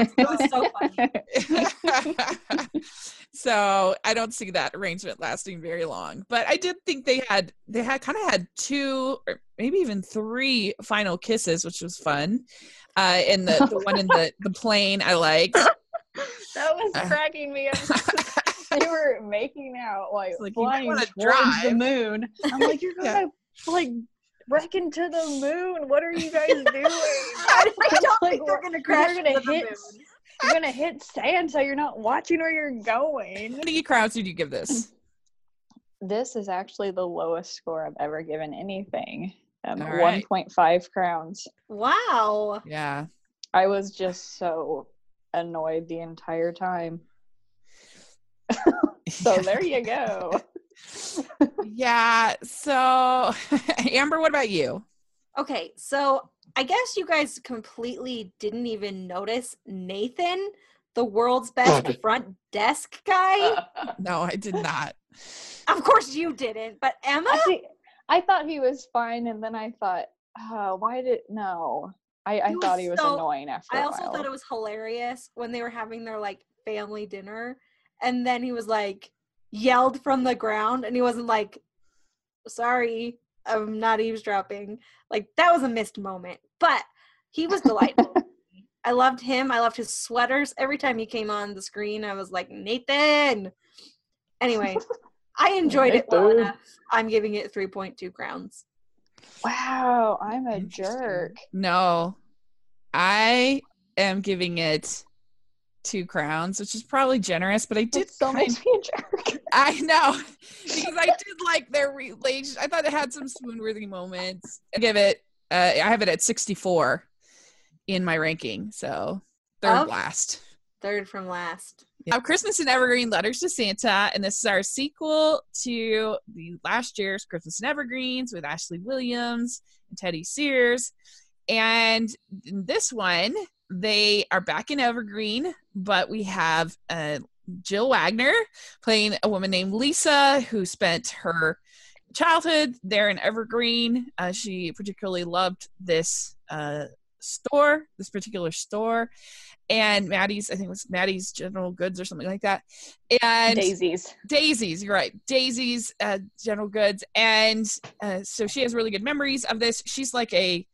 It was so funny. So I don't see that arrangement lasting very long. But I did think they had had 2 or maybe even 3 final kisses, which was fun. And the one in the plane I liked. That was cracking me up. They were making out like flying towards the moon. I'm like, you're gonna wreck into the moon. What are you guys doing? I don't think they're gonna crash into the moon. You're gonna hit Santa. You're not watching where you're going. How many crowns did you give this? This is actually the lowest score I've ever given anything. 1.5 crowns. Wow. Yeah. I was just so annoyed the entire time. So there you go. Yeah. So Amber, what about you? Okay, so I guess you guys completely didn't even notice Nathan, the world's best front desk guy. No, I did not. Of course you didn't, but Emma? I thought he was fine, and then I thought, I thought he was annoying after a while. I also thought it was hilarious when they were having their, family dinner, and then he was, yelled from the ground, and he wasn't like, sorry, I'm not eavesdropping. That was a missed moment. But he was delightful. I loved him. I loved his sweaters. Every time he came on the screen, I was like, Nathan! Anyway, I enjoyed it well enough. I'm giving it 3.2 crowns. Wow, I'm a jerk. No, I am giving it 2 crowns, which is probably generous, but I did makes me a jerk. I know, because I did like their relation. I thought it had some swoon-worthy moments. I give it. I have it at 64 in my ranking, so third from last. Yeah. Christmas in Evergreen: Letters to Santa, and this is our sequel to the last year's Christmas in Evergreens with Ashley Williams and Teddy Sears. And in this one, they are back in Evergreen, but we have Jill Wagner playing a woman named Lisa who spent her childhood there in Evergreen. She particularly loved this particular store. And Maddie's, I think it was Maddie's General Goods or something like that. And Daisy's, you're right. Daisy's General Goods. And so she has really good memories of this. She's like a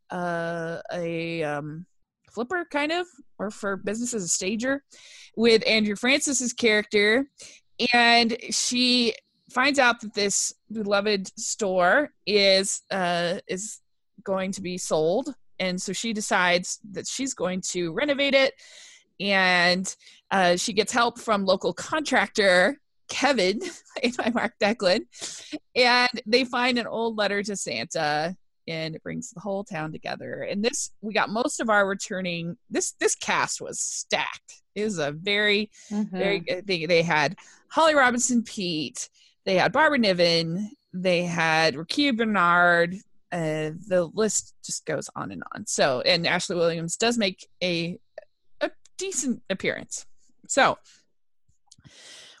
flipper kind of, or for business as a stager with Andrew Francis's character. And she finds out that this beloved store is going to be sold. And so she decides that she's going to renovate it, and she gets help from local contractor Kevin, played by Mark Declan, and they find an old letter to Santa, and it brings the whole town together. And we got most of our returning. This cast was stacked. It was a very, very good thing. They had Holly Robinson Peete, they had Barbara Niven, they had Raquel Bernard. The list just goes on and on. So, and Ashley Williams does make a decent appearance. So,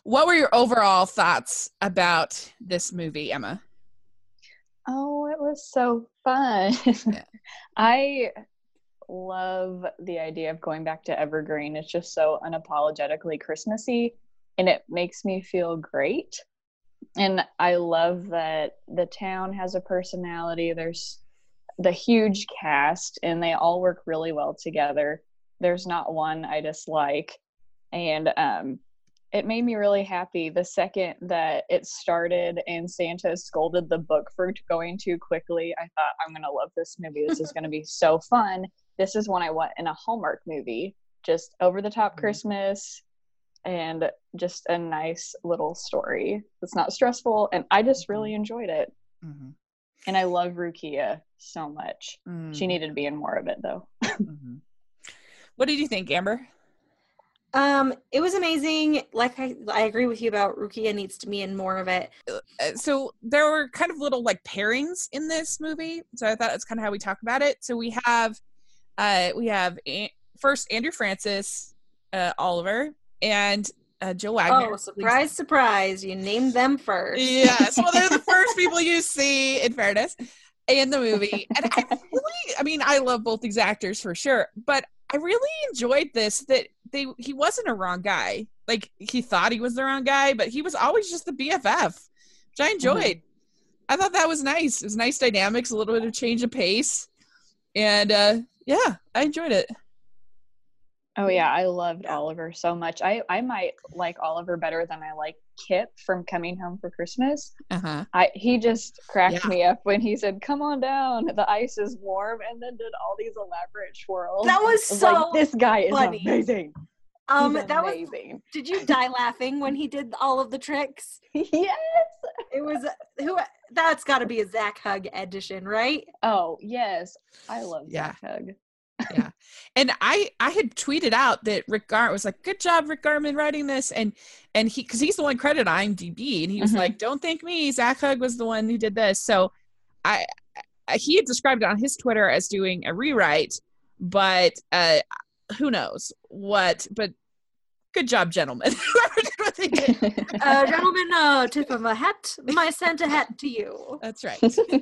What were your overall thoughts about this movie, Emma? Oh, it was so fun. Yeah. I love the idea of going back to Evergreen. It's just so unapologetically Christmassy, and it makes me feel great. And I love that the town has a personality. There's the huge cast, and they all work really well together. There's not one I dislike. And it made me really happy the second that it started and Santa scolded the book for going too quickly. I thought, I'm going to love this movie. This is going to be so fun. This is what I want in a Hallmark movie. Just over the top Christmas and just a nice little story. It's not stressful. And I just really enjoyed it. Mm-hmm. And I love Rukia so much. Mm-hmm. She needed to be in more of it though. Mm-hmm. What did you think, Amber? It was amazing. Like I agree with you about Rukia needs to be in more of it. So there were kind of little like pairings in this movie. So I thought that's kind of how we talk about it. So we have first Andrew Francis, Oliver, and Joe Wagner. Oh, surprise, surprise. You named them first. Yes. Well, they're the first people you see, in fairness, in the movie. And I love both these actors for sure, but I really enjoyed this, that he wasn't a wrong guy. Like, he thought he was the wrong guy, but he was always just the BFF, which I enjoyed. Mm-hmm. I thought that was nice. It was nice dynamics, a little bit of change of pace. And, yeah, I enjoyed it. Oh, yeah, I loved Oliver so much. I might like Oliver better than I like Kip from Coming Home for Christmas. Uh-huh. He just cracked me up when he said, "Come on down, the ice is warm," and then did all these elaborate swirls. That was so like, this guy funny. is amazing. That amazing. Was. Did you die laughing when he did all of the tricks? Yes. It was that's got to be a Zach Hug edition, right? Oh yes, I love Zach Hug. Yeah. And I had tweeted out that Rick Garman was like, "Good job, Rick Garman, writing this." And because he's the one credited on IMDb, and he was like, "Don't thank me. Zach Hug was the one who did this." So he had described it on his Twitter as doing a rewrite, but who knows what, but good job, gentlemen. Whoever did what they did. Gentlemen, tip of my hat, my Santa hat to you. That's right.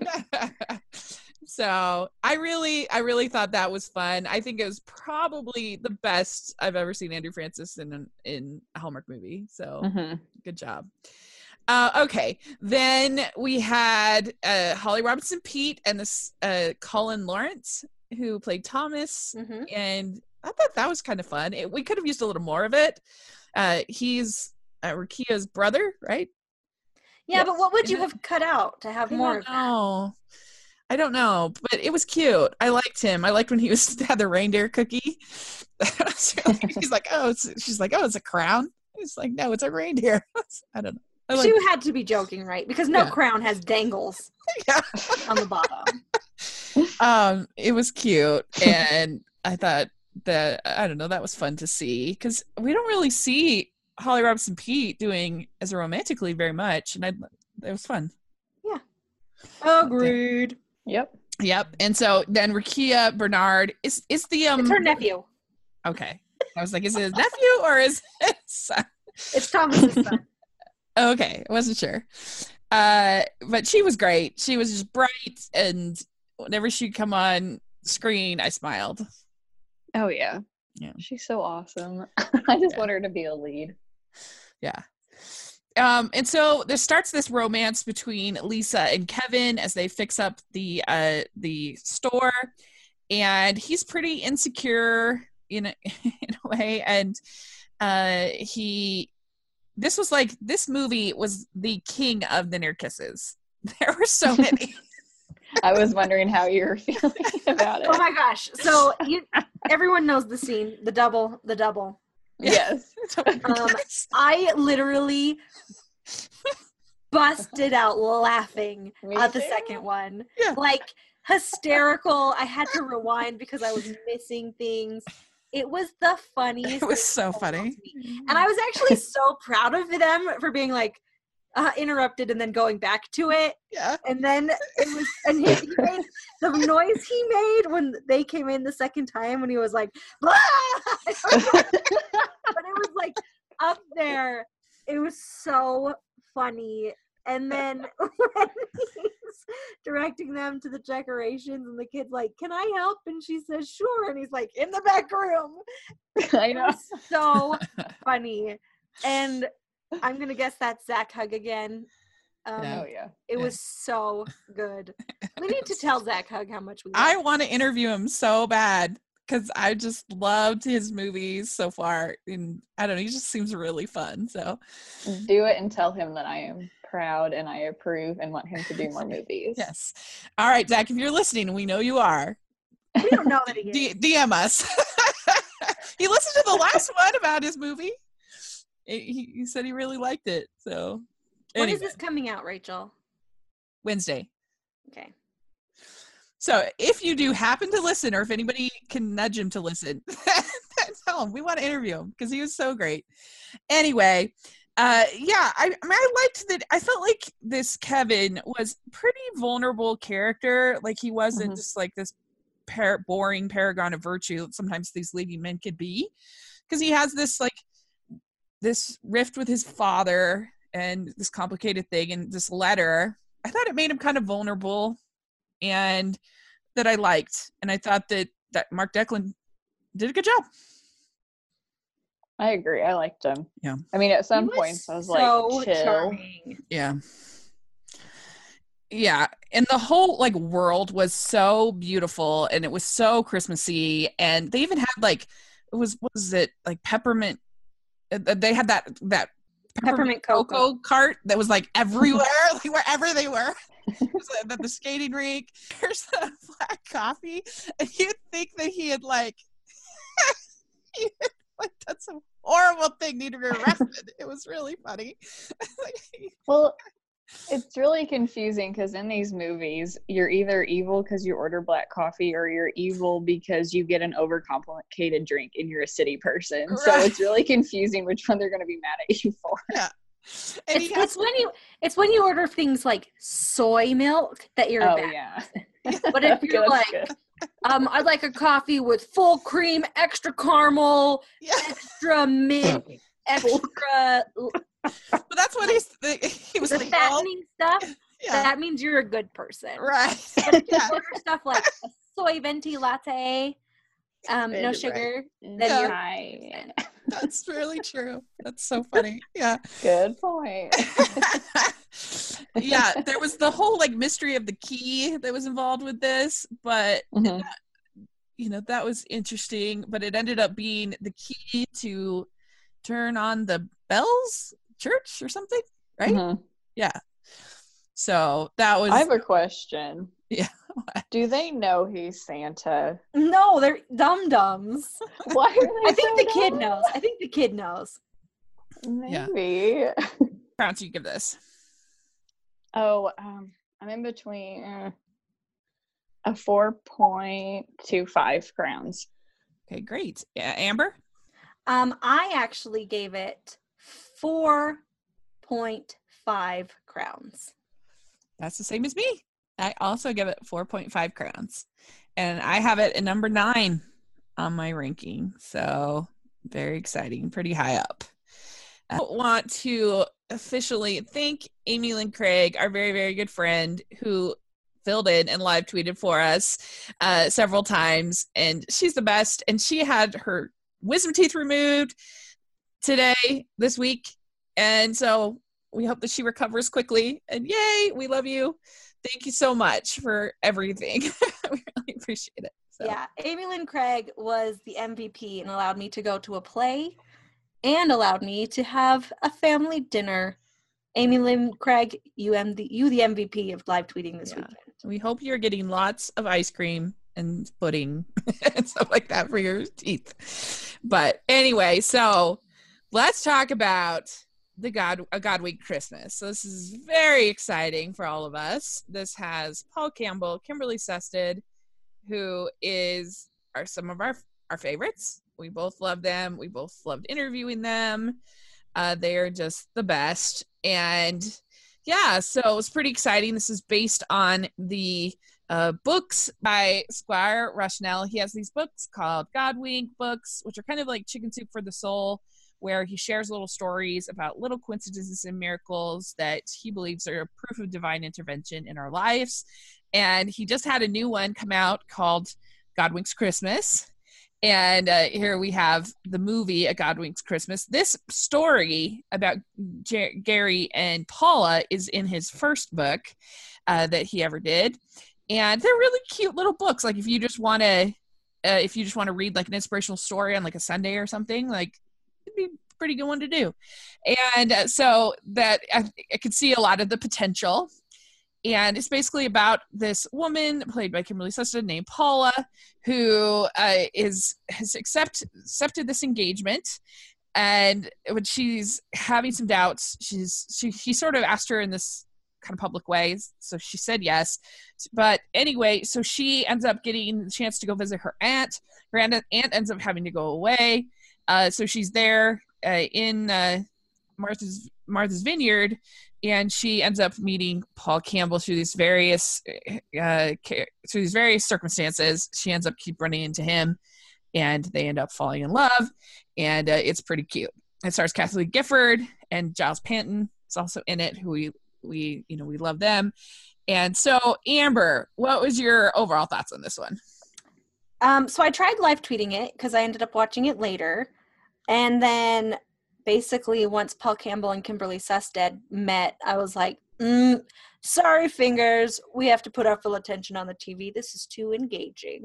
So I really thought that was fun. I think it was probably the best I've ever seen Andrew Francis in a Hallmark movie. So good job. Okay, then we had Holly Robinson Peete and this Colin Lawrence, who played Thomas, and I thought that was kind of fun. We could have used a little more of it. He's Rukia's brother, right? Yeah, yes. But what would you have cut out to have more of that? I don't know, but it was cute. I liked him. I liked when he had the reindeer cookie. He's like, she's like, "Oh, it's a crown." He's like, "No, it's a reindeer." I don't know. She had to be joking, right? Because no crown has dangles on the bottom. It was cute, and I thought that, I don't know, that was fun to see, because we don't really see Holly Robinson Peete doing as a romantic lead very much, and it was fun. Yeah. Agreed. Yep. And so then Rukia Bernard is the it's her nephew. Okay. I was like, is it his nephew or is it his son? It's Thomas's son. Okay, I wasn't sure. But she was great. She was just bright, and whenever she'd come on screen, I smiled. Oh yeah. She's so awesome. I just want her to be a lead. Yeah. And so there starts this romance between Lisa and Kevin as they fix up the store, and he's pretty insecure in a way, and this movie was the king of the near kisses. There were so many. I was wondering how you were feeling about it. Oh my gosh. So everyone knows the scene, the double. Yes. I literally busted out laughing at the second one. Yeah. Like, hysterical. I had to rewind because I was missing things. It was the funniest. It was so funny. And I was actually so proud of them for being like, interrupted and then going back to it. Yeah. And then it was, and he made the noise he made when they came in the second time when he was like, blah! But it was like up there. It was so funny. And then when he's directing them to the decorations and the kid's like, can I help? And she says, sure. And he's like, in the back room. I It know. was so funny. And I'm going to guess that's Zach Hug again. Oh yeah. It was so good. We need to tell Zach Hug how much we I love want to interview him so bad because I just loved his movies so far. And I don't know, he just seems really fun. So Do it and tell him that I am proud and I approve and want him to do more movies. yes. All right, Zach, if you're listening, we know you are. We don't know that he is. DM us. He listened to the last one about his movie. He said he really liked it. So When anyway, is this coming out, Rachel? Wednesday. Okay. So if you do happen to listen, or if anybody can nudge him to listen, tell him we want to interview him because he was so great. Anyway, I liked that. I felt like this Kevin was pretty vulnerable character. Like he wasn't just like this boring paragon of virtue that sometimes these leading men could be, because he has this like this rift with his father and this complicated thing and this letter. I thought it made him kind of vulnerable, and that I liked. And I thought that Mark Declan did a good job. I agree. I liked him. Yeah. I mean, at some He was points I was so like, chill. charming. Yeah. Yeah. And the whole like world was so beautiful and it was so Christmassy. And they even had like, what was it like peppermint? They had that Peppermint cocoa. cart that was like everywhere, like wherever they were. It was at the skating rink. There's the black coffee. And you'd think that he had like, he had like done some horrible thing, need to be arrested. It was really funny. Well, it's really confusing because in these movies, you're either evil because you order black coffee or you're evil because you get an overcomplicated drink and you're a city person. Right. So it's really confusing which one they're going to be mad at you for. Yeah. And It's when you order things like soy milk that you're a Oh, bad yeah. person. But if you're That's like, good. I'd like a coffee with full cream, extra caramel, yeah. extra mint, extra But that's what he was the like, fattening stuff, yeah. that means you're a good person. Right. But if you Yeah. order stuff like a soy venti latte, no Right. sugar, Yeah. then you're Right. That's really true. That's so funny. Yeah. Good point. Yeah, there was the whole like mystery of the key that was involved with this, but Mhm. that was interesting, but it ended up being the key to turn on the bells church or something, right? Mhm. Yeah. So that was I have a question. Yeah. Do they know he's Santa? no, they're dum-dums. Why are they I think so the kid dumb? knows. I think the kid knows. Yeah. Maybe. Crowns you give this. Oh, I'm in between a 4.25 crowns. Okay, great. Yeah, Amber? I actually gave it 4.5 crowns. That's the same as me. I also give it 4.5 crowns. And I have it at number 9 on my ranking. So very exciting, pretty high up. I want to officially thank Amy Lynn Craig, our very, very good friend who filled in and live tweeted for us several times. And she's the best. And she had her wisdom teeth removed this week. And so we hope that she recovers quickly. And yay, we love you. Thank you so much for everything. We really appreciate it. So. Yeah, Amy Lynn Craig was the MVP and allowed me to go to a play and allowed me to have a family dinner. Amy Lynn Craig, you the MVP of live tweeting this weekend. We hope you're getting lots of ice cream and pudding and stuff like that for your teeth. But anyway, so let's talk about A God Week Christmas. So this is very exciting for all of us. This has Paul Campbell, Kimberly Sested, who are some of our favorites. We both love them. We both loved interviewing them. They are just the best. And yeah, so it's pretty exciting. This is based on the books by Squire Rushnell. He has these books called God Wink books, which are kind of like Chicken Soup for the Soul, where he shares little stories about little coincidences and miracles that he believes are proof of divine intervention in our lives. And he just had a new one come out called God Winks Christmas. And here we have the movie A God Winks Christmas. This story about Gary and Paula is in his first book that he ever did. And they're really cute little books. Like if you just want to read like an inspirational story on like a Sunday or something, like it'd be a pretty good one to do. And so that I could see a lot of the potential. And it's basically about this woman played by Kimberly Sustad named Paula, who has accepted this engagement. And when she's having some doubts, he sort of asked her in this kind of public way, so she said yes. But anyway, so she ends up getting the chance to go visit her aunt. Her aunt ends up having to go away, so she's there in Martha's Vineyard, and she ends up meeting Paul Campbell through these various circumstances. She ends up keep running into him, and they end up falling in love, and it's pretty cute. It stars Kathleen Gifford, and Giles Panton is also in it, who we love them. And so, Amber, what was your overall thoughts on this one? So I tried live tweeting it because I ended up watching it later. And then basically once Paul Campbell and Kimberly Sustad met, I was like, sorry, fingers. We have to put our full attention on the TV. This is too engaging.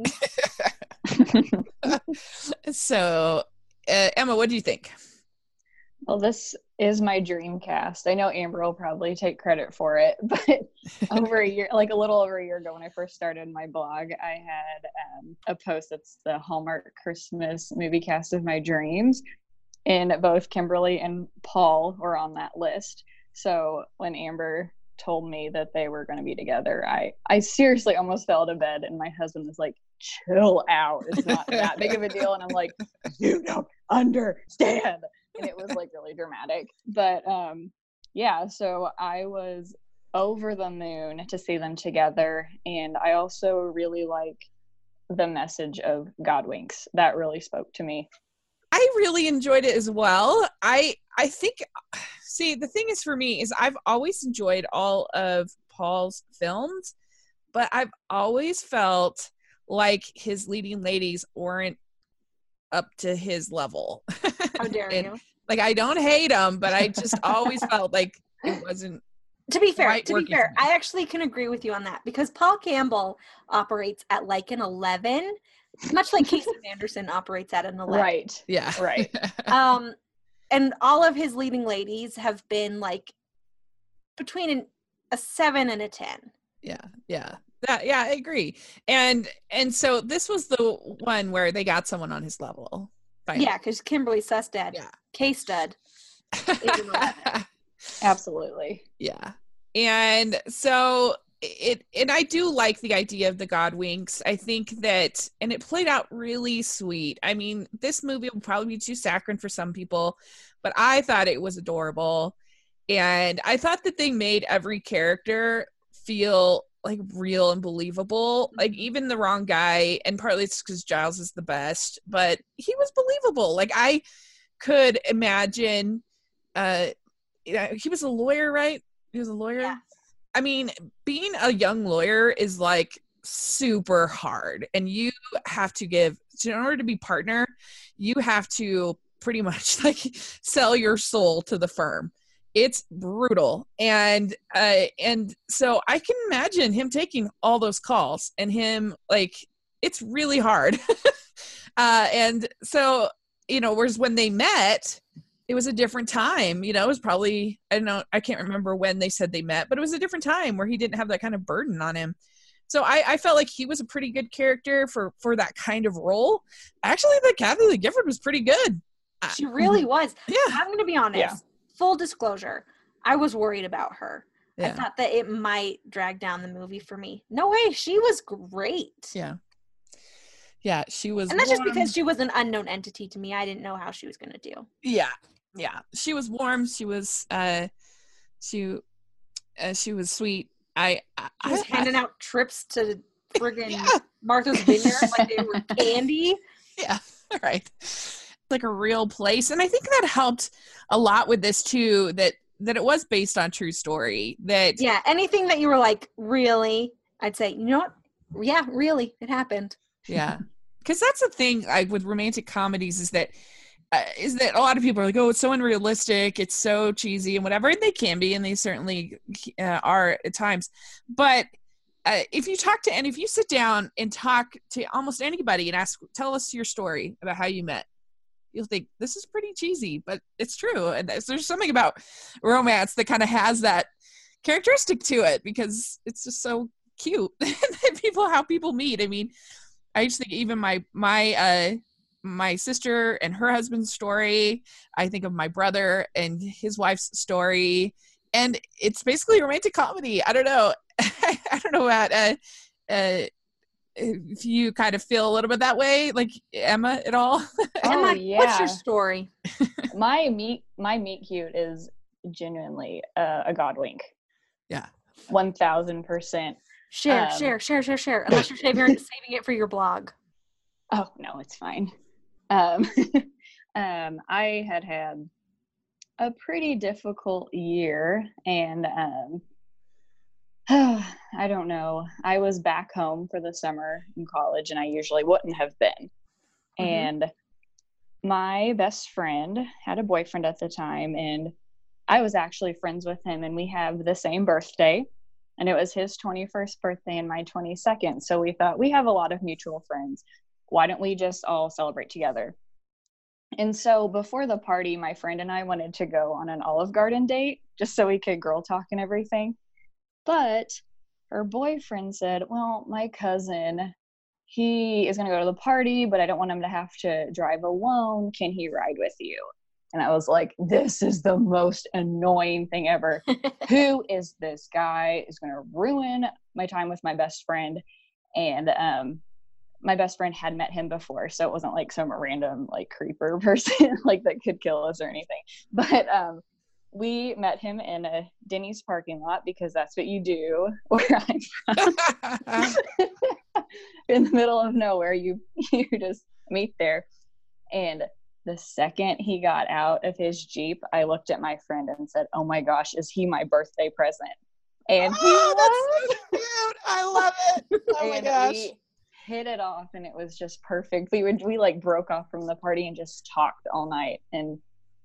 So, Emma, what do you think? Well, this is my dream cast. I know Amber will probably take credit for it, but a little over a year ago when I first started my blog, I had a post that's the Hallmark Christmas movie cast of my dreams, and both Kimberly and Paul were on that list. So when Amber told me that they were going to be together, I seriously almost fell to bed, and my husband was like, chill out. It's not that big of a deal. And I'm like, you don't understand. And it was like really dramatic. But yeah, so I was over the moon to see them together. And I also really like the message of God Winks. That really spoke to me. I really enjoyed it as well. I think, see, the thing is for me is I've always enjoyed all of Paul's films, but I've always felt like his leading ladies weren't up to his level. How dare you? Like, I don't hate him, but I just always felt like it wasn't. To be fair, I actually can agree with you on that, because Paul Campbell operates at like an 11, much like Casey Anderson operates at an 11. Right. Yeah. Right. And all of his leading ladies have been like between a 7 and a 10. Yeah. Yeah. I agree. And so this was the one where they got someone on his level. Finally. Yeah, because Kimberly Sustad, K-Stud, is an 11. Absolutely. Yeah. And so and I do like the idea of the God Winks. I think that, and it played out really sweet. I mean, this movie will probably be too saccharine for some people, but I thought it was adorable. And I thought that they made every character feel like real and believable. Like even the wrong guy, and partly it's because Giles is the best, but he was believable. Like I could imagine, he was a lawyer, right? He was a lawyer. Yeah. I mean, being a young lawyer is like super hard, and you have to in order to be partner, you have to pretty much like sell your soul to the firm. It's brutal. And so I can imagine him taking all those calls, and him like, it's really hard. And so, whereas when they met, it was a different time. It was probably, I can't remember when they said they met, but it was a different time where he didn't have that kind of burden on him. So I felt like he was a pretty good character for that kind of role. Actually, the Kathleen Lee Gifford was pretty good. She really was. Yeah. I'm going to be honest. Yeah. Full disclosure, I was worried about her. Yeah. I thought that it might drag down the movie for me. No way. She was great. Yeah. Yeah, she was. And that's just because she was an unknown entity to me. I didn't know how she was going to do. Yeah. Yeah. She was warm. She was, she was sweet. I was handing out trips to friggin' Martha's Vineyard like they were candy. Yeah. Right. like a real place. And I think that helped a lot with this too, that it was based on true story. That Yeah, anything that you were like, really? I'd say, you know what? Yeah, really, it happened. Yeah, because that's the thing, like with romantic comedies, is that a lot of people are like, oh, it's so unrealistic, it's so cheesy and whatever, and they can be, and they certainly are at times. But if you sit down and talk to almost anybody and tell us your story about how you met, you'll think this is pretty cheesy, but it's true. And there's something about romance that kind of has that characteristic to it, because it's just so cute. How people meet. I mean, I just think even my sister and her husband's story. I think of my brother and his wife's story, and it's basically a romantic comedy. I don't know. I don't know about if you kind of feel a little bit that way, like Emma, at all. Emma, yeah. what's your story? My meet cute is genuinely a God wink. Yeah, 1000%. Share. Unless you're saving it for your blog. Oh no, it's fine. I had a pretty difficult year, and I don't know. I was back home for the summer in college, and I usually wouldn't have been. Mm-hmm. And my best friend had a boyfriend at the time, and I was actually friends with him, and we have the same birthday. And it was his 21st birthday and my 22nd. So we thought, we have a lot of mutual friends. Why don't we just all celebrate together? And so before the party, my friend and I wanted to go on an Olive Garden date just so we could girl talk and everything. But her boyfriend said, well, my cousin, he is going to go to the party, but I don't want him to have to drive alone. Can he ride with you? And I was like, this is the most annoying thing ever. Who is this guy? Is going to ruin my time with my best friend. And my best friend had met him before, so it wasn't like some random like creeper person like that could kill us or anything. But we met him in a Denny's parking lot, because that's what you do where I'm from. In the middle of nowhere, you just meet there. And the second he got out of his Jeep, I looked at my friend and said, oh my gosh, is he my birthday present? And he was. That's so cute. I love it. Oh my gosh. We hit it off, and it was just perfect. We like broke off from the party and just talked all night, and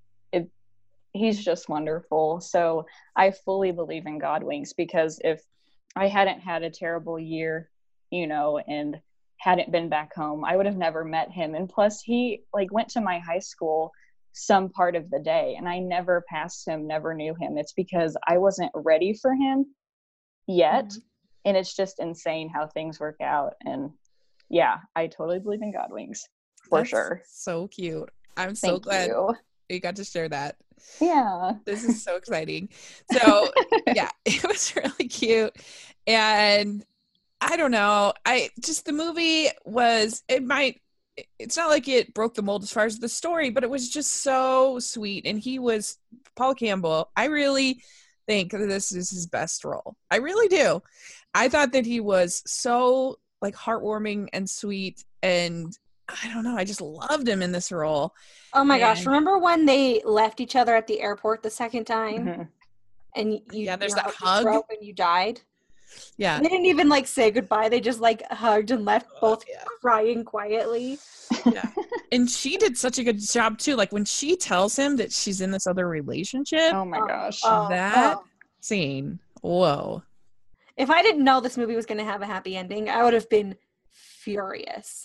he's just wonderful. So I fully believe in God winks, because if I hadn't had a terrible year, and hadn't been back home, I would have never met him. And plus, he like went to my high school some part of the day, and I never passed him, never knew him. It's because I wasn't ready for him yet. Mm-hmm. And it's just insane how things work out. And yeah, I totally believe in God winks for sure. So cute. I'm so glad you got to share that. Yeah. This is so exciting. So yeah, it was really cute. And I don't know. The movie was, it's not like it broke the mold as far as the story, but it was just so sweet. And Paul Campbell, I really think that this is his best role. I really do. I thought that he was so like heartwarming and sweet, and I don't know, I just loved him in this role. Oh my gosh, remember when they left each other at the airport the second time? Mm-hmm. And there's that hug and you died? Yeah. They didn't even like say goodbye. They just like hugged and left, both crying quietly. Yeah. And she did such a good job too. Like when she tells him that she's in this other relationship. Oh my gosh. That scene. Whoa. If I didn't know this movie was going to have a happy ending, I would have been furious.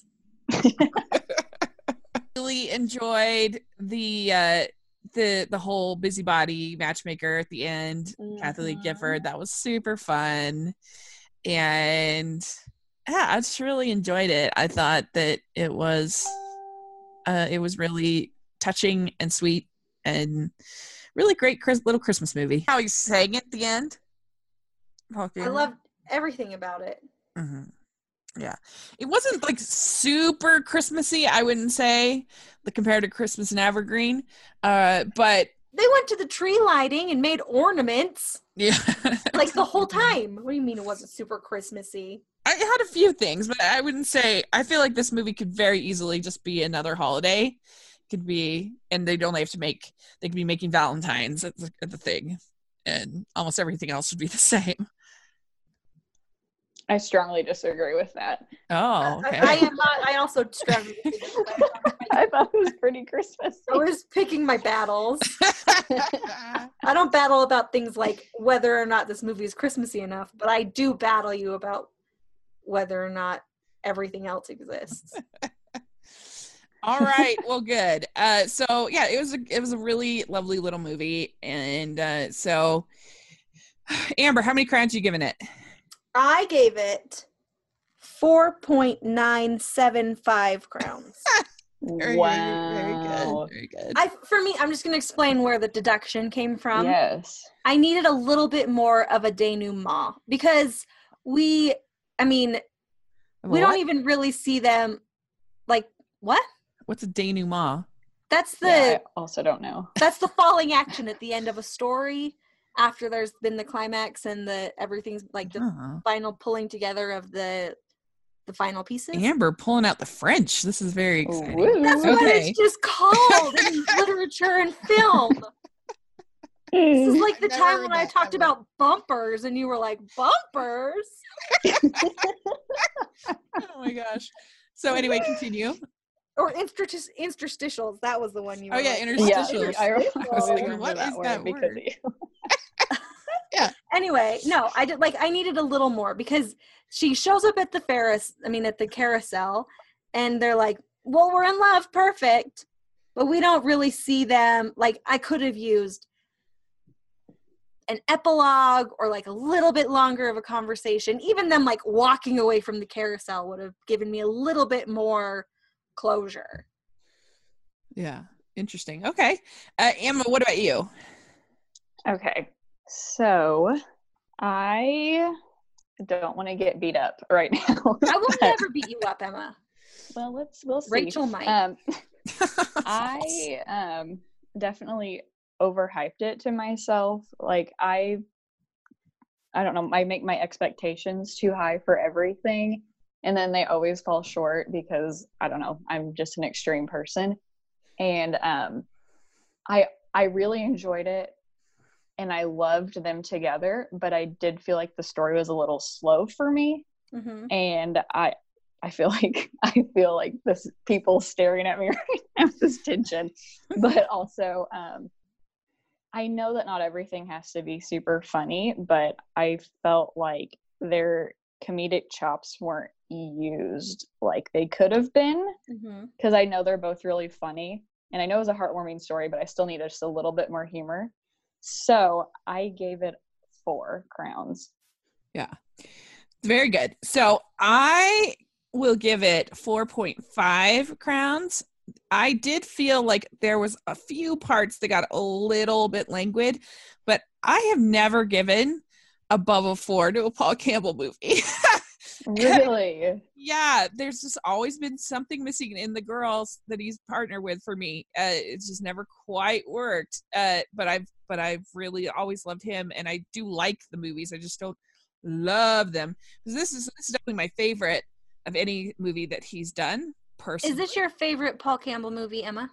Really enjoyed the whole busybody matchmaker at the end, Kathy Lee Gifford. That was super fun. And yeah, I just really enjoyed it. I thought that it was really touching and sweet and really great little Christmas movie. How he sang at the end. I loved everything about it. Mm-hmm. Yeah. It wasn't like super Christmassy, I wouldn't say, compared to Christmas in Evergreen. But they went to the tree lighting and made ornaments. Yeah. Like the whole time. What do you mean it wasn't super Christmassy? I had a few things, but I wouldn't say, I feel like this movie could very easily just be another holiday. could be, and they could be making Valentine's at the thing, and almost everything else would be the same. I strongly disagree with that. Oh, okay. I am not. I also struggle with it. I thought it was pretty Christmas. I was picking my battles. I don't battle about things like whether or not this movie is Christmassy enough, but I do battle you about whether or not everything else exists. All right, well, good. So yeah, it was a really lovely little movie, and so Amber, how many crowns you giving it? I gave it 4.975 crowns. Wow. Very good. For me, I'm just going to explain where the deduction came from. Yes. I needed a little bit more of a denouement because we don't even really see them. Like, what? What's a denouement? That's I also don't know. That's the falling action at the end of a story after there's been the climax and everything's like the final pulling together of the final pieces. Amber pulling out the French. This is very exciting. Woo. That's what it's just called in literature and film. This is like the time when I talked about bumpers and you were like, bumpers? Oh my gosh. So anyway, continue. Or interstitials. That was the one you were interstitials. I was like, remember what that is word that because word? of you. Anyway, no, I needed a little more because she shows up at the carousel, and they're like, well, we're in love, perfect. But we don't really see them. Like, I could have used an epilogue or like a little bit longer of a conversation. Even them like walking away from the carousel would have given me a little bit more closure. Yeah. Interesting. Okay. Emma, what about you? Okay. So I don't want to get beat up right now. I will never beat you up, Emma. Well, we'll see. Rachel might. I definitely overhyped it to myself. Like I don't know, I make my expectations too high for everything, and then they always fall short because I don't know, I'm just an extreme person. And I really enjoyed it and I loved them together, but I did feel like the story was a little slow for me. Mm-hmm. And I feel like this people staring at me right now, this tension. But also I know that not everything has to be super funny, but I felt like their comedic chops weren't used like they could have been, because I know they're both really funny and I know it was a heartwarming story, but I still needed just a little bit more humor. So I gave it 4 crowns. Yeah. Very good. So I will give it 4.5 crowns. I did feel like there was a few parts that got a little bit languid, but I have never given above a 4 to a Paul Campbell movie. Really? Yeah, there's just always been something missing in the girls that he's partnered with for me. It's just never quite worked. But I've really always loved him, and I do like the movies. I just don't love them. This is definitely my favorite of any movie that he's done. Personally. Is this your favorite Paul Campbell movie, Emma?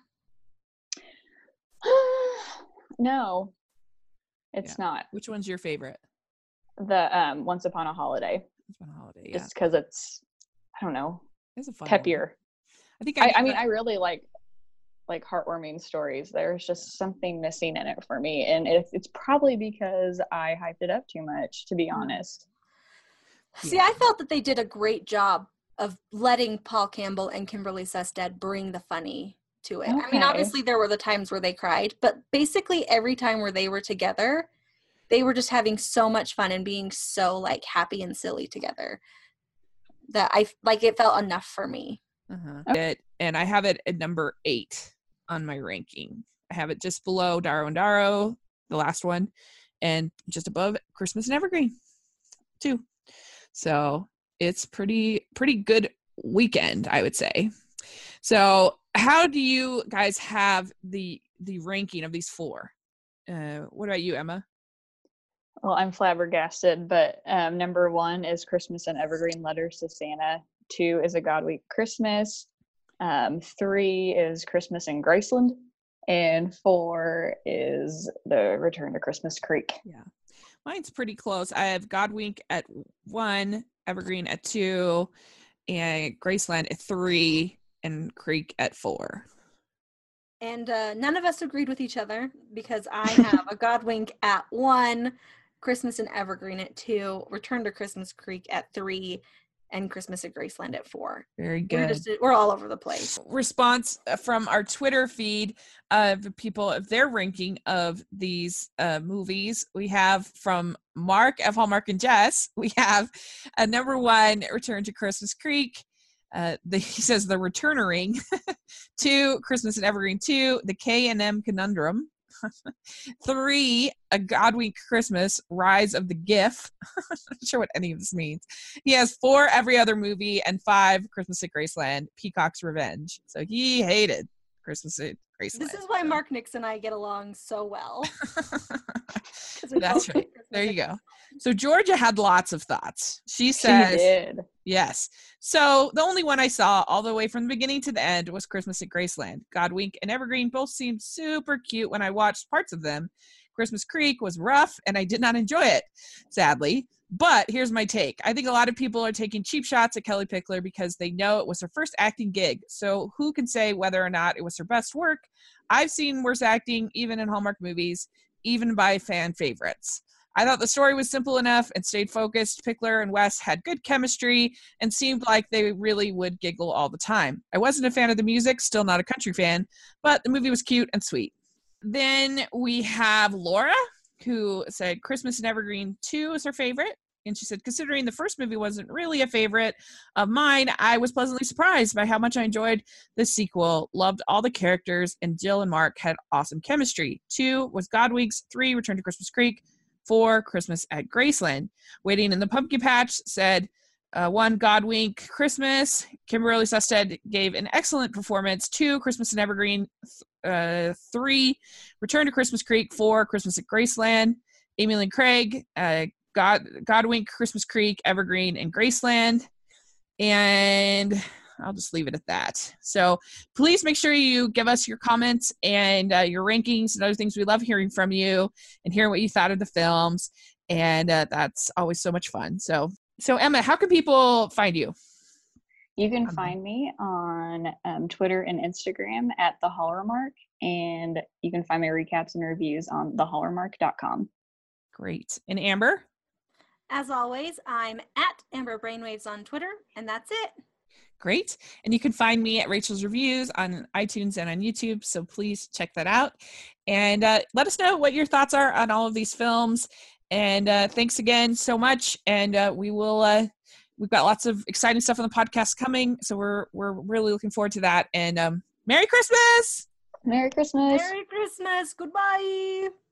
No, it's not. Which one's your favorite? The Once Upon a Holiday. Once Upon a Holiday, yeah. Just because it's, I don't know, it's a fun peppier. One. I mean, I really like heartwarming stories. There's just something missing in it for me, and it's probably because I hyped it up too much, to be honest. See, I felt that they did a great job of letting Paul Campbell and Kimberly Sested bring the funny to it. Okay. I mean, obviously there were the times where they cried, but basically every time where they were together, they were just having so much fun and being so like happy and silly together that it felt enough for me. And I have it at number 8 on my ranking. I have it just below Darrow and Darrow, the last one, and just above Christmas and Evergreen 2. So it's pretty good weekend, I would say. So how do you guys have the ranking of these 4? What about you, Emma? Well, I'm flabbergasted, but number 1 is Christmas and Evergreen Letters to Santa. 2 is A God Week Christmas. 3 is Christmas in Graceland, and 4 is The Return to Christmas Creek. Yeah. Mine's pretty close. I have Godwink at 1, Evergreen at 2, and Graceland at 3, and Creek at 4. And none of us agreed with each other because I have a Godwink at 1, Christmas in Evergreen at 2, Return to Christmas Creek at 3, and Christmas at Graceland at 4. Very good. We're all over the place. Response from our Twitter feed of people of their ranking of these movies. We have from Mark, F. Hallmark, and Jess. We have number 1, Return to Christmas Creek. He says The Returnering. 2, Christmas in Evergreen 2, The K&M Conundrum. 3, A Godwink Christmas, Rise of the GIF. I'm not sure what any of this means. He has 4, Every Other Movie, and 5, Christmas at Graceland, Peacock's Revenge. So he hated Christmas at Graceland. This is why Mark Nix and I get along so well. That's right. There you go. So Georgia had lots of thoughts. She says, She did. Yes. So the only one I saw all the way from the beginning to the end was Christmas at Graceland. Godwink and Evergreen both seemed super cute when I watched parts of them. Christmas Creek was rough and I did not enjoy it, sadly. But here's my take. I think a lot of people are taking cheap shots at Kelly Pickler because they know it was her first acting gig. So who can say whether or not it was her best work? I've seen worse acting, even in Hallmark movies, even by fan favorites. I thought the story was simple enough and stayed focused. Pickler and Wes had good chemistry and seemed like they really would giggle all the time. I wasn't a fan of the music, still not a country fan, but the movie was cute and sweet. Then we have Laura, who said Christmas in Evergreen 2 is her favorite. And she said, considering the first movie wasn't really a favorite of mine, I was pleasantly surprised by how much I enjoyed the sequel. Loved all the characters, and Jill and Mark had awesome chemistry. 2 was Godwinks. 3, Return to Christmas Creek. 4, Christmas at Graceland. Waiting in the Pumpkin Patch said, 1, Godwink Christmas. Kimberly Susted gave an excellent performance. 2, Christmas in Evergreen. 3, Return to Christmas Creek. 4, Christmas at Graceland. Amy Lynn Craig, Godwink, Christmas Creek, Evergreen, and Graceland. And I'll just leave it at that. So please make sure you give us your comments and your rankings and other things. We love hearing from you and hearing what you thought of the films. And that's always so much fun. So Emma, how can people find you? You can find me on Twitter and Instagram at The Hallmark, and you can find my recaps and reviews on thehallmark.com. Great. And Amber? As always, I'm at Amber Brainwaves on Twitter, and that's it. Great. And you can find me at Rachel's Reviews on iTunes and on YouTube, so please check that out. And let us know what your thoughts are on all of these films. And thanks again so much. And we will... we've got lots of exciting stuff on the podcast coming, so we're really looking forward to that. And Merry Christmas! Merry Christmas! Merry Christmas! Goodbye!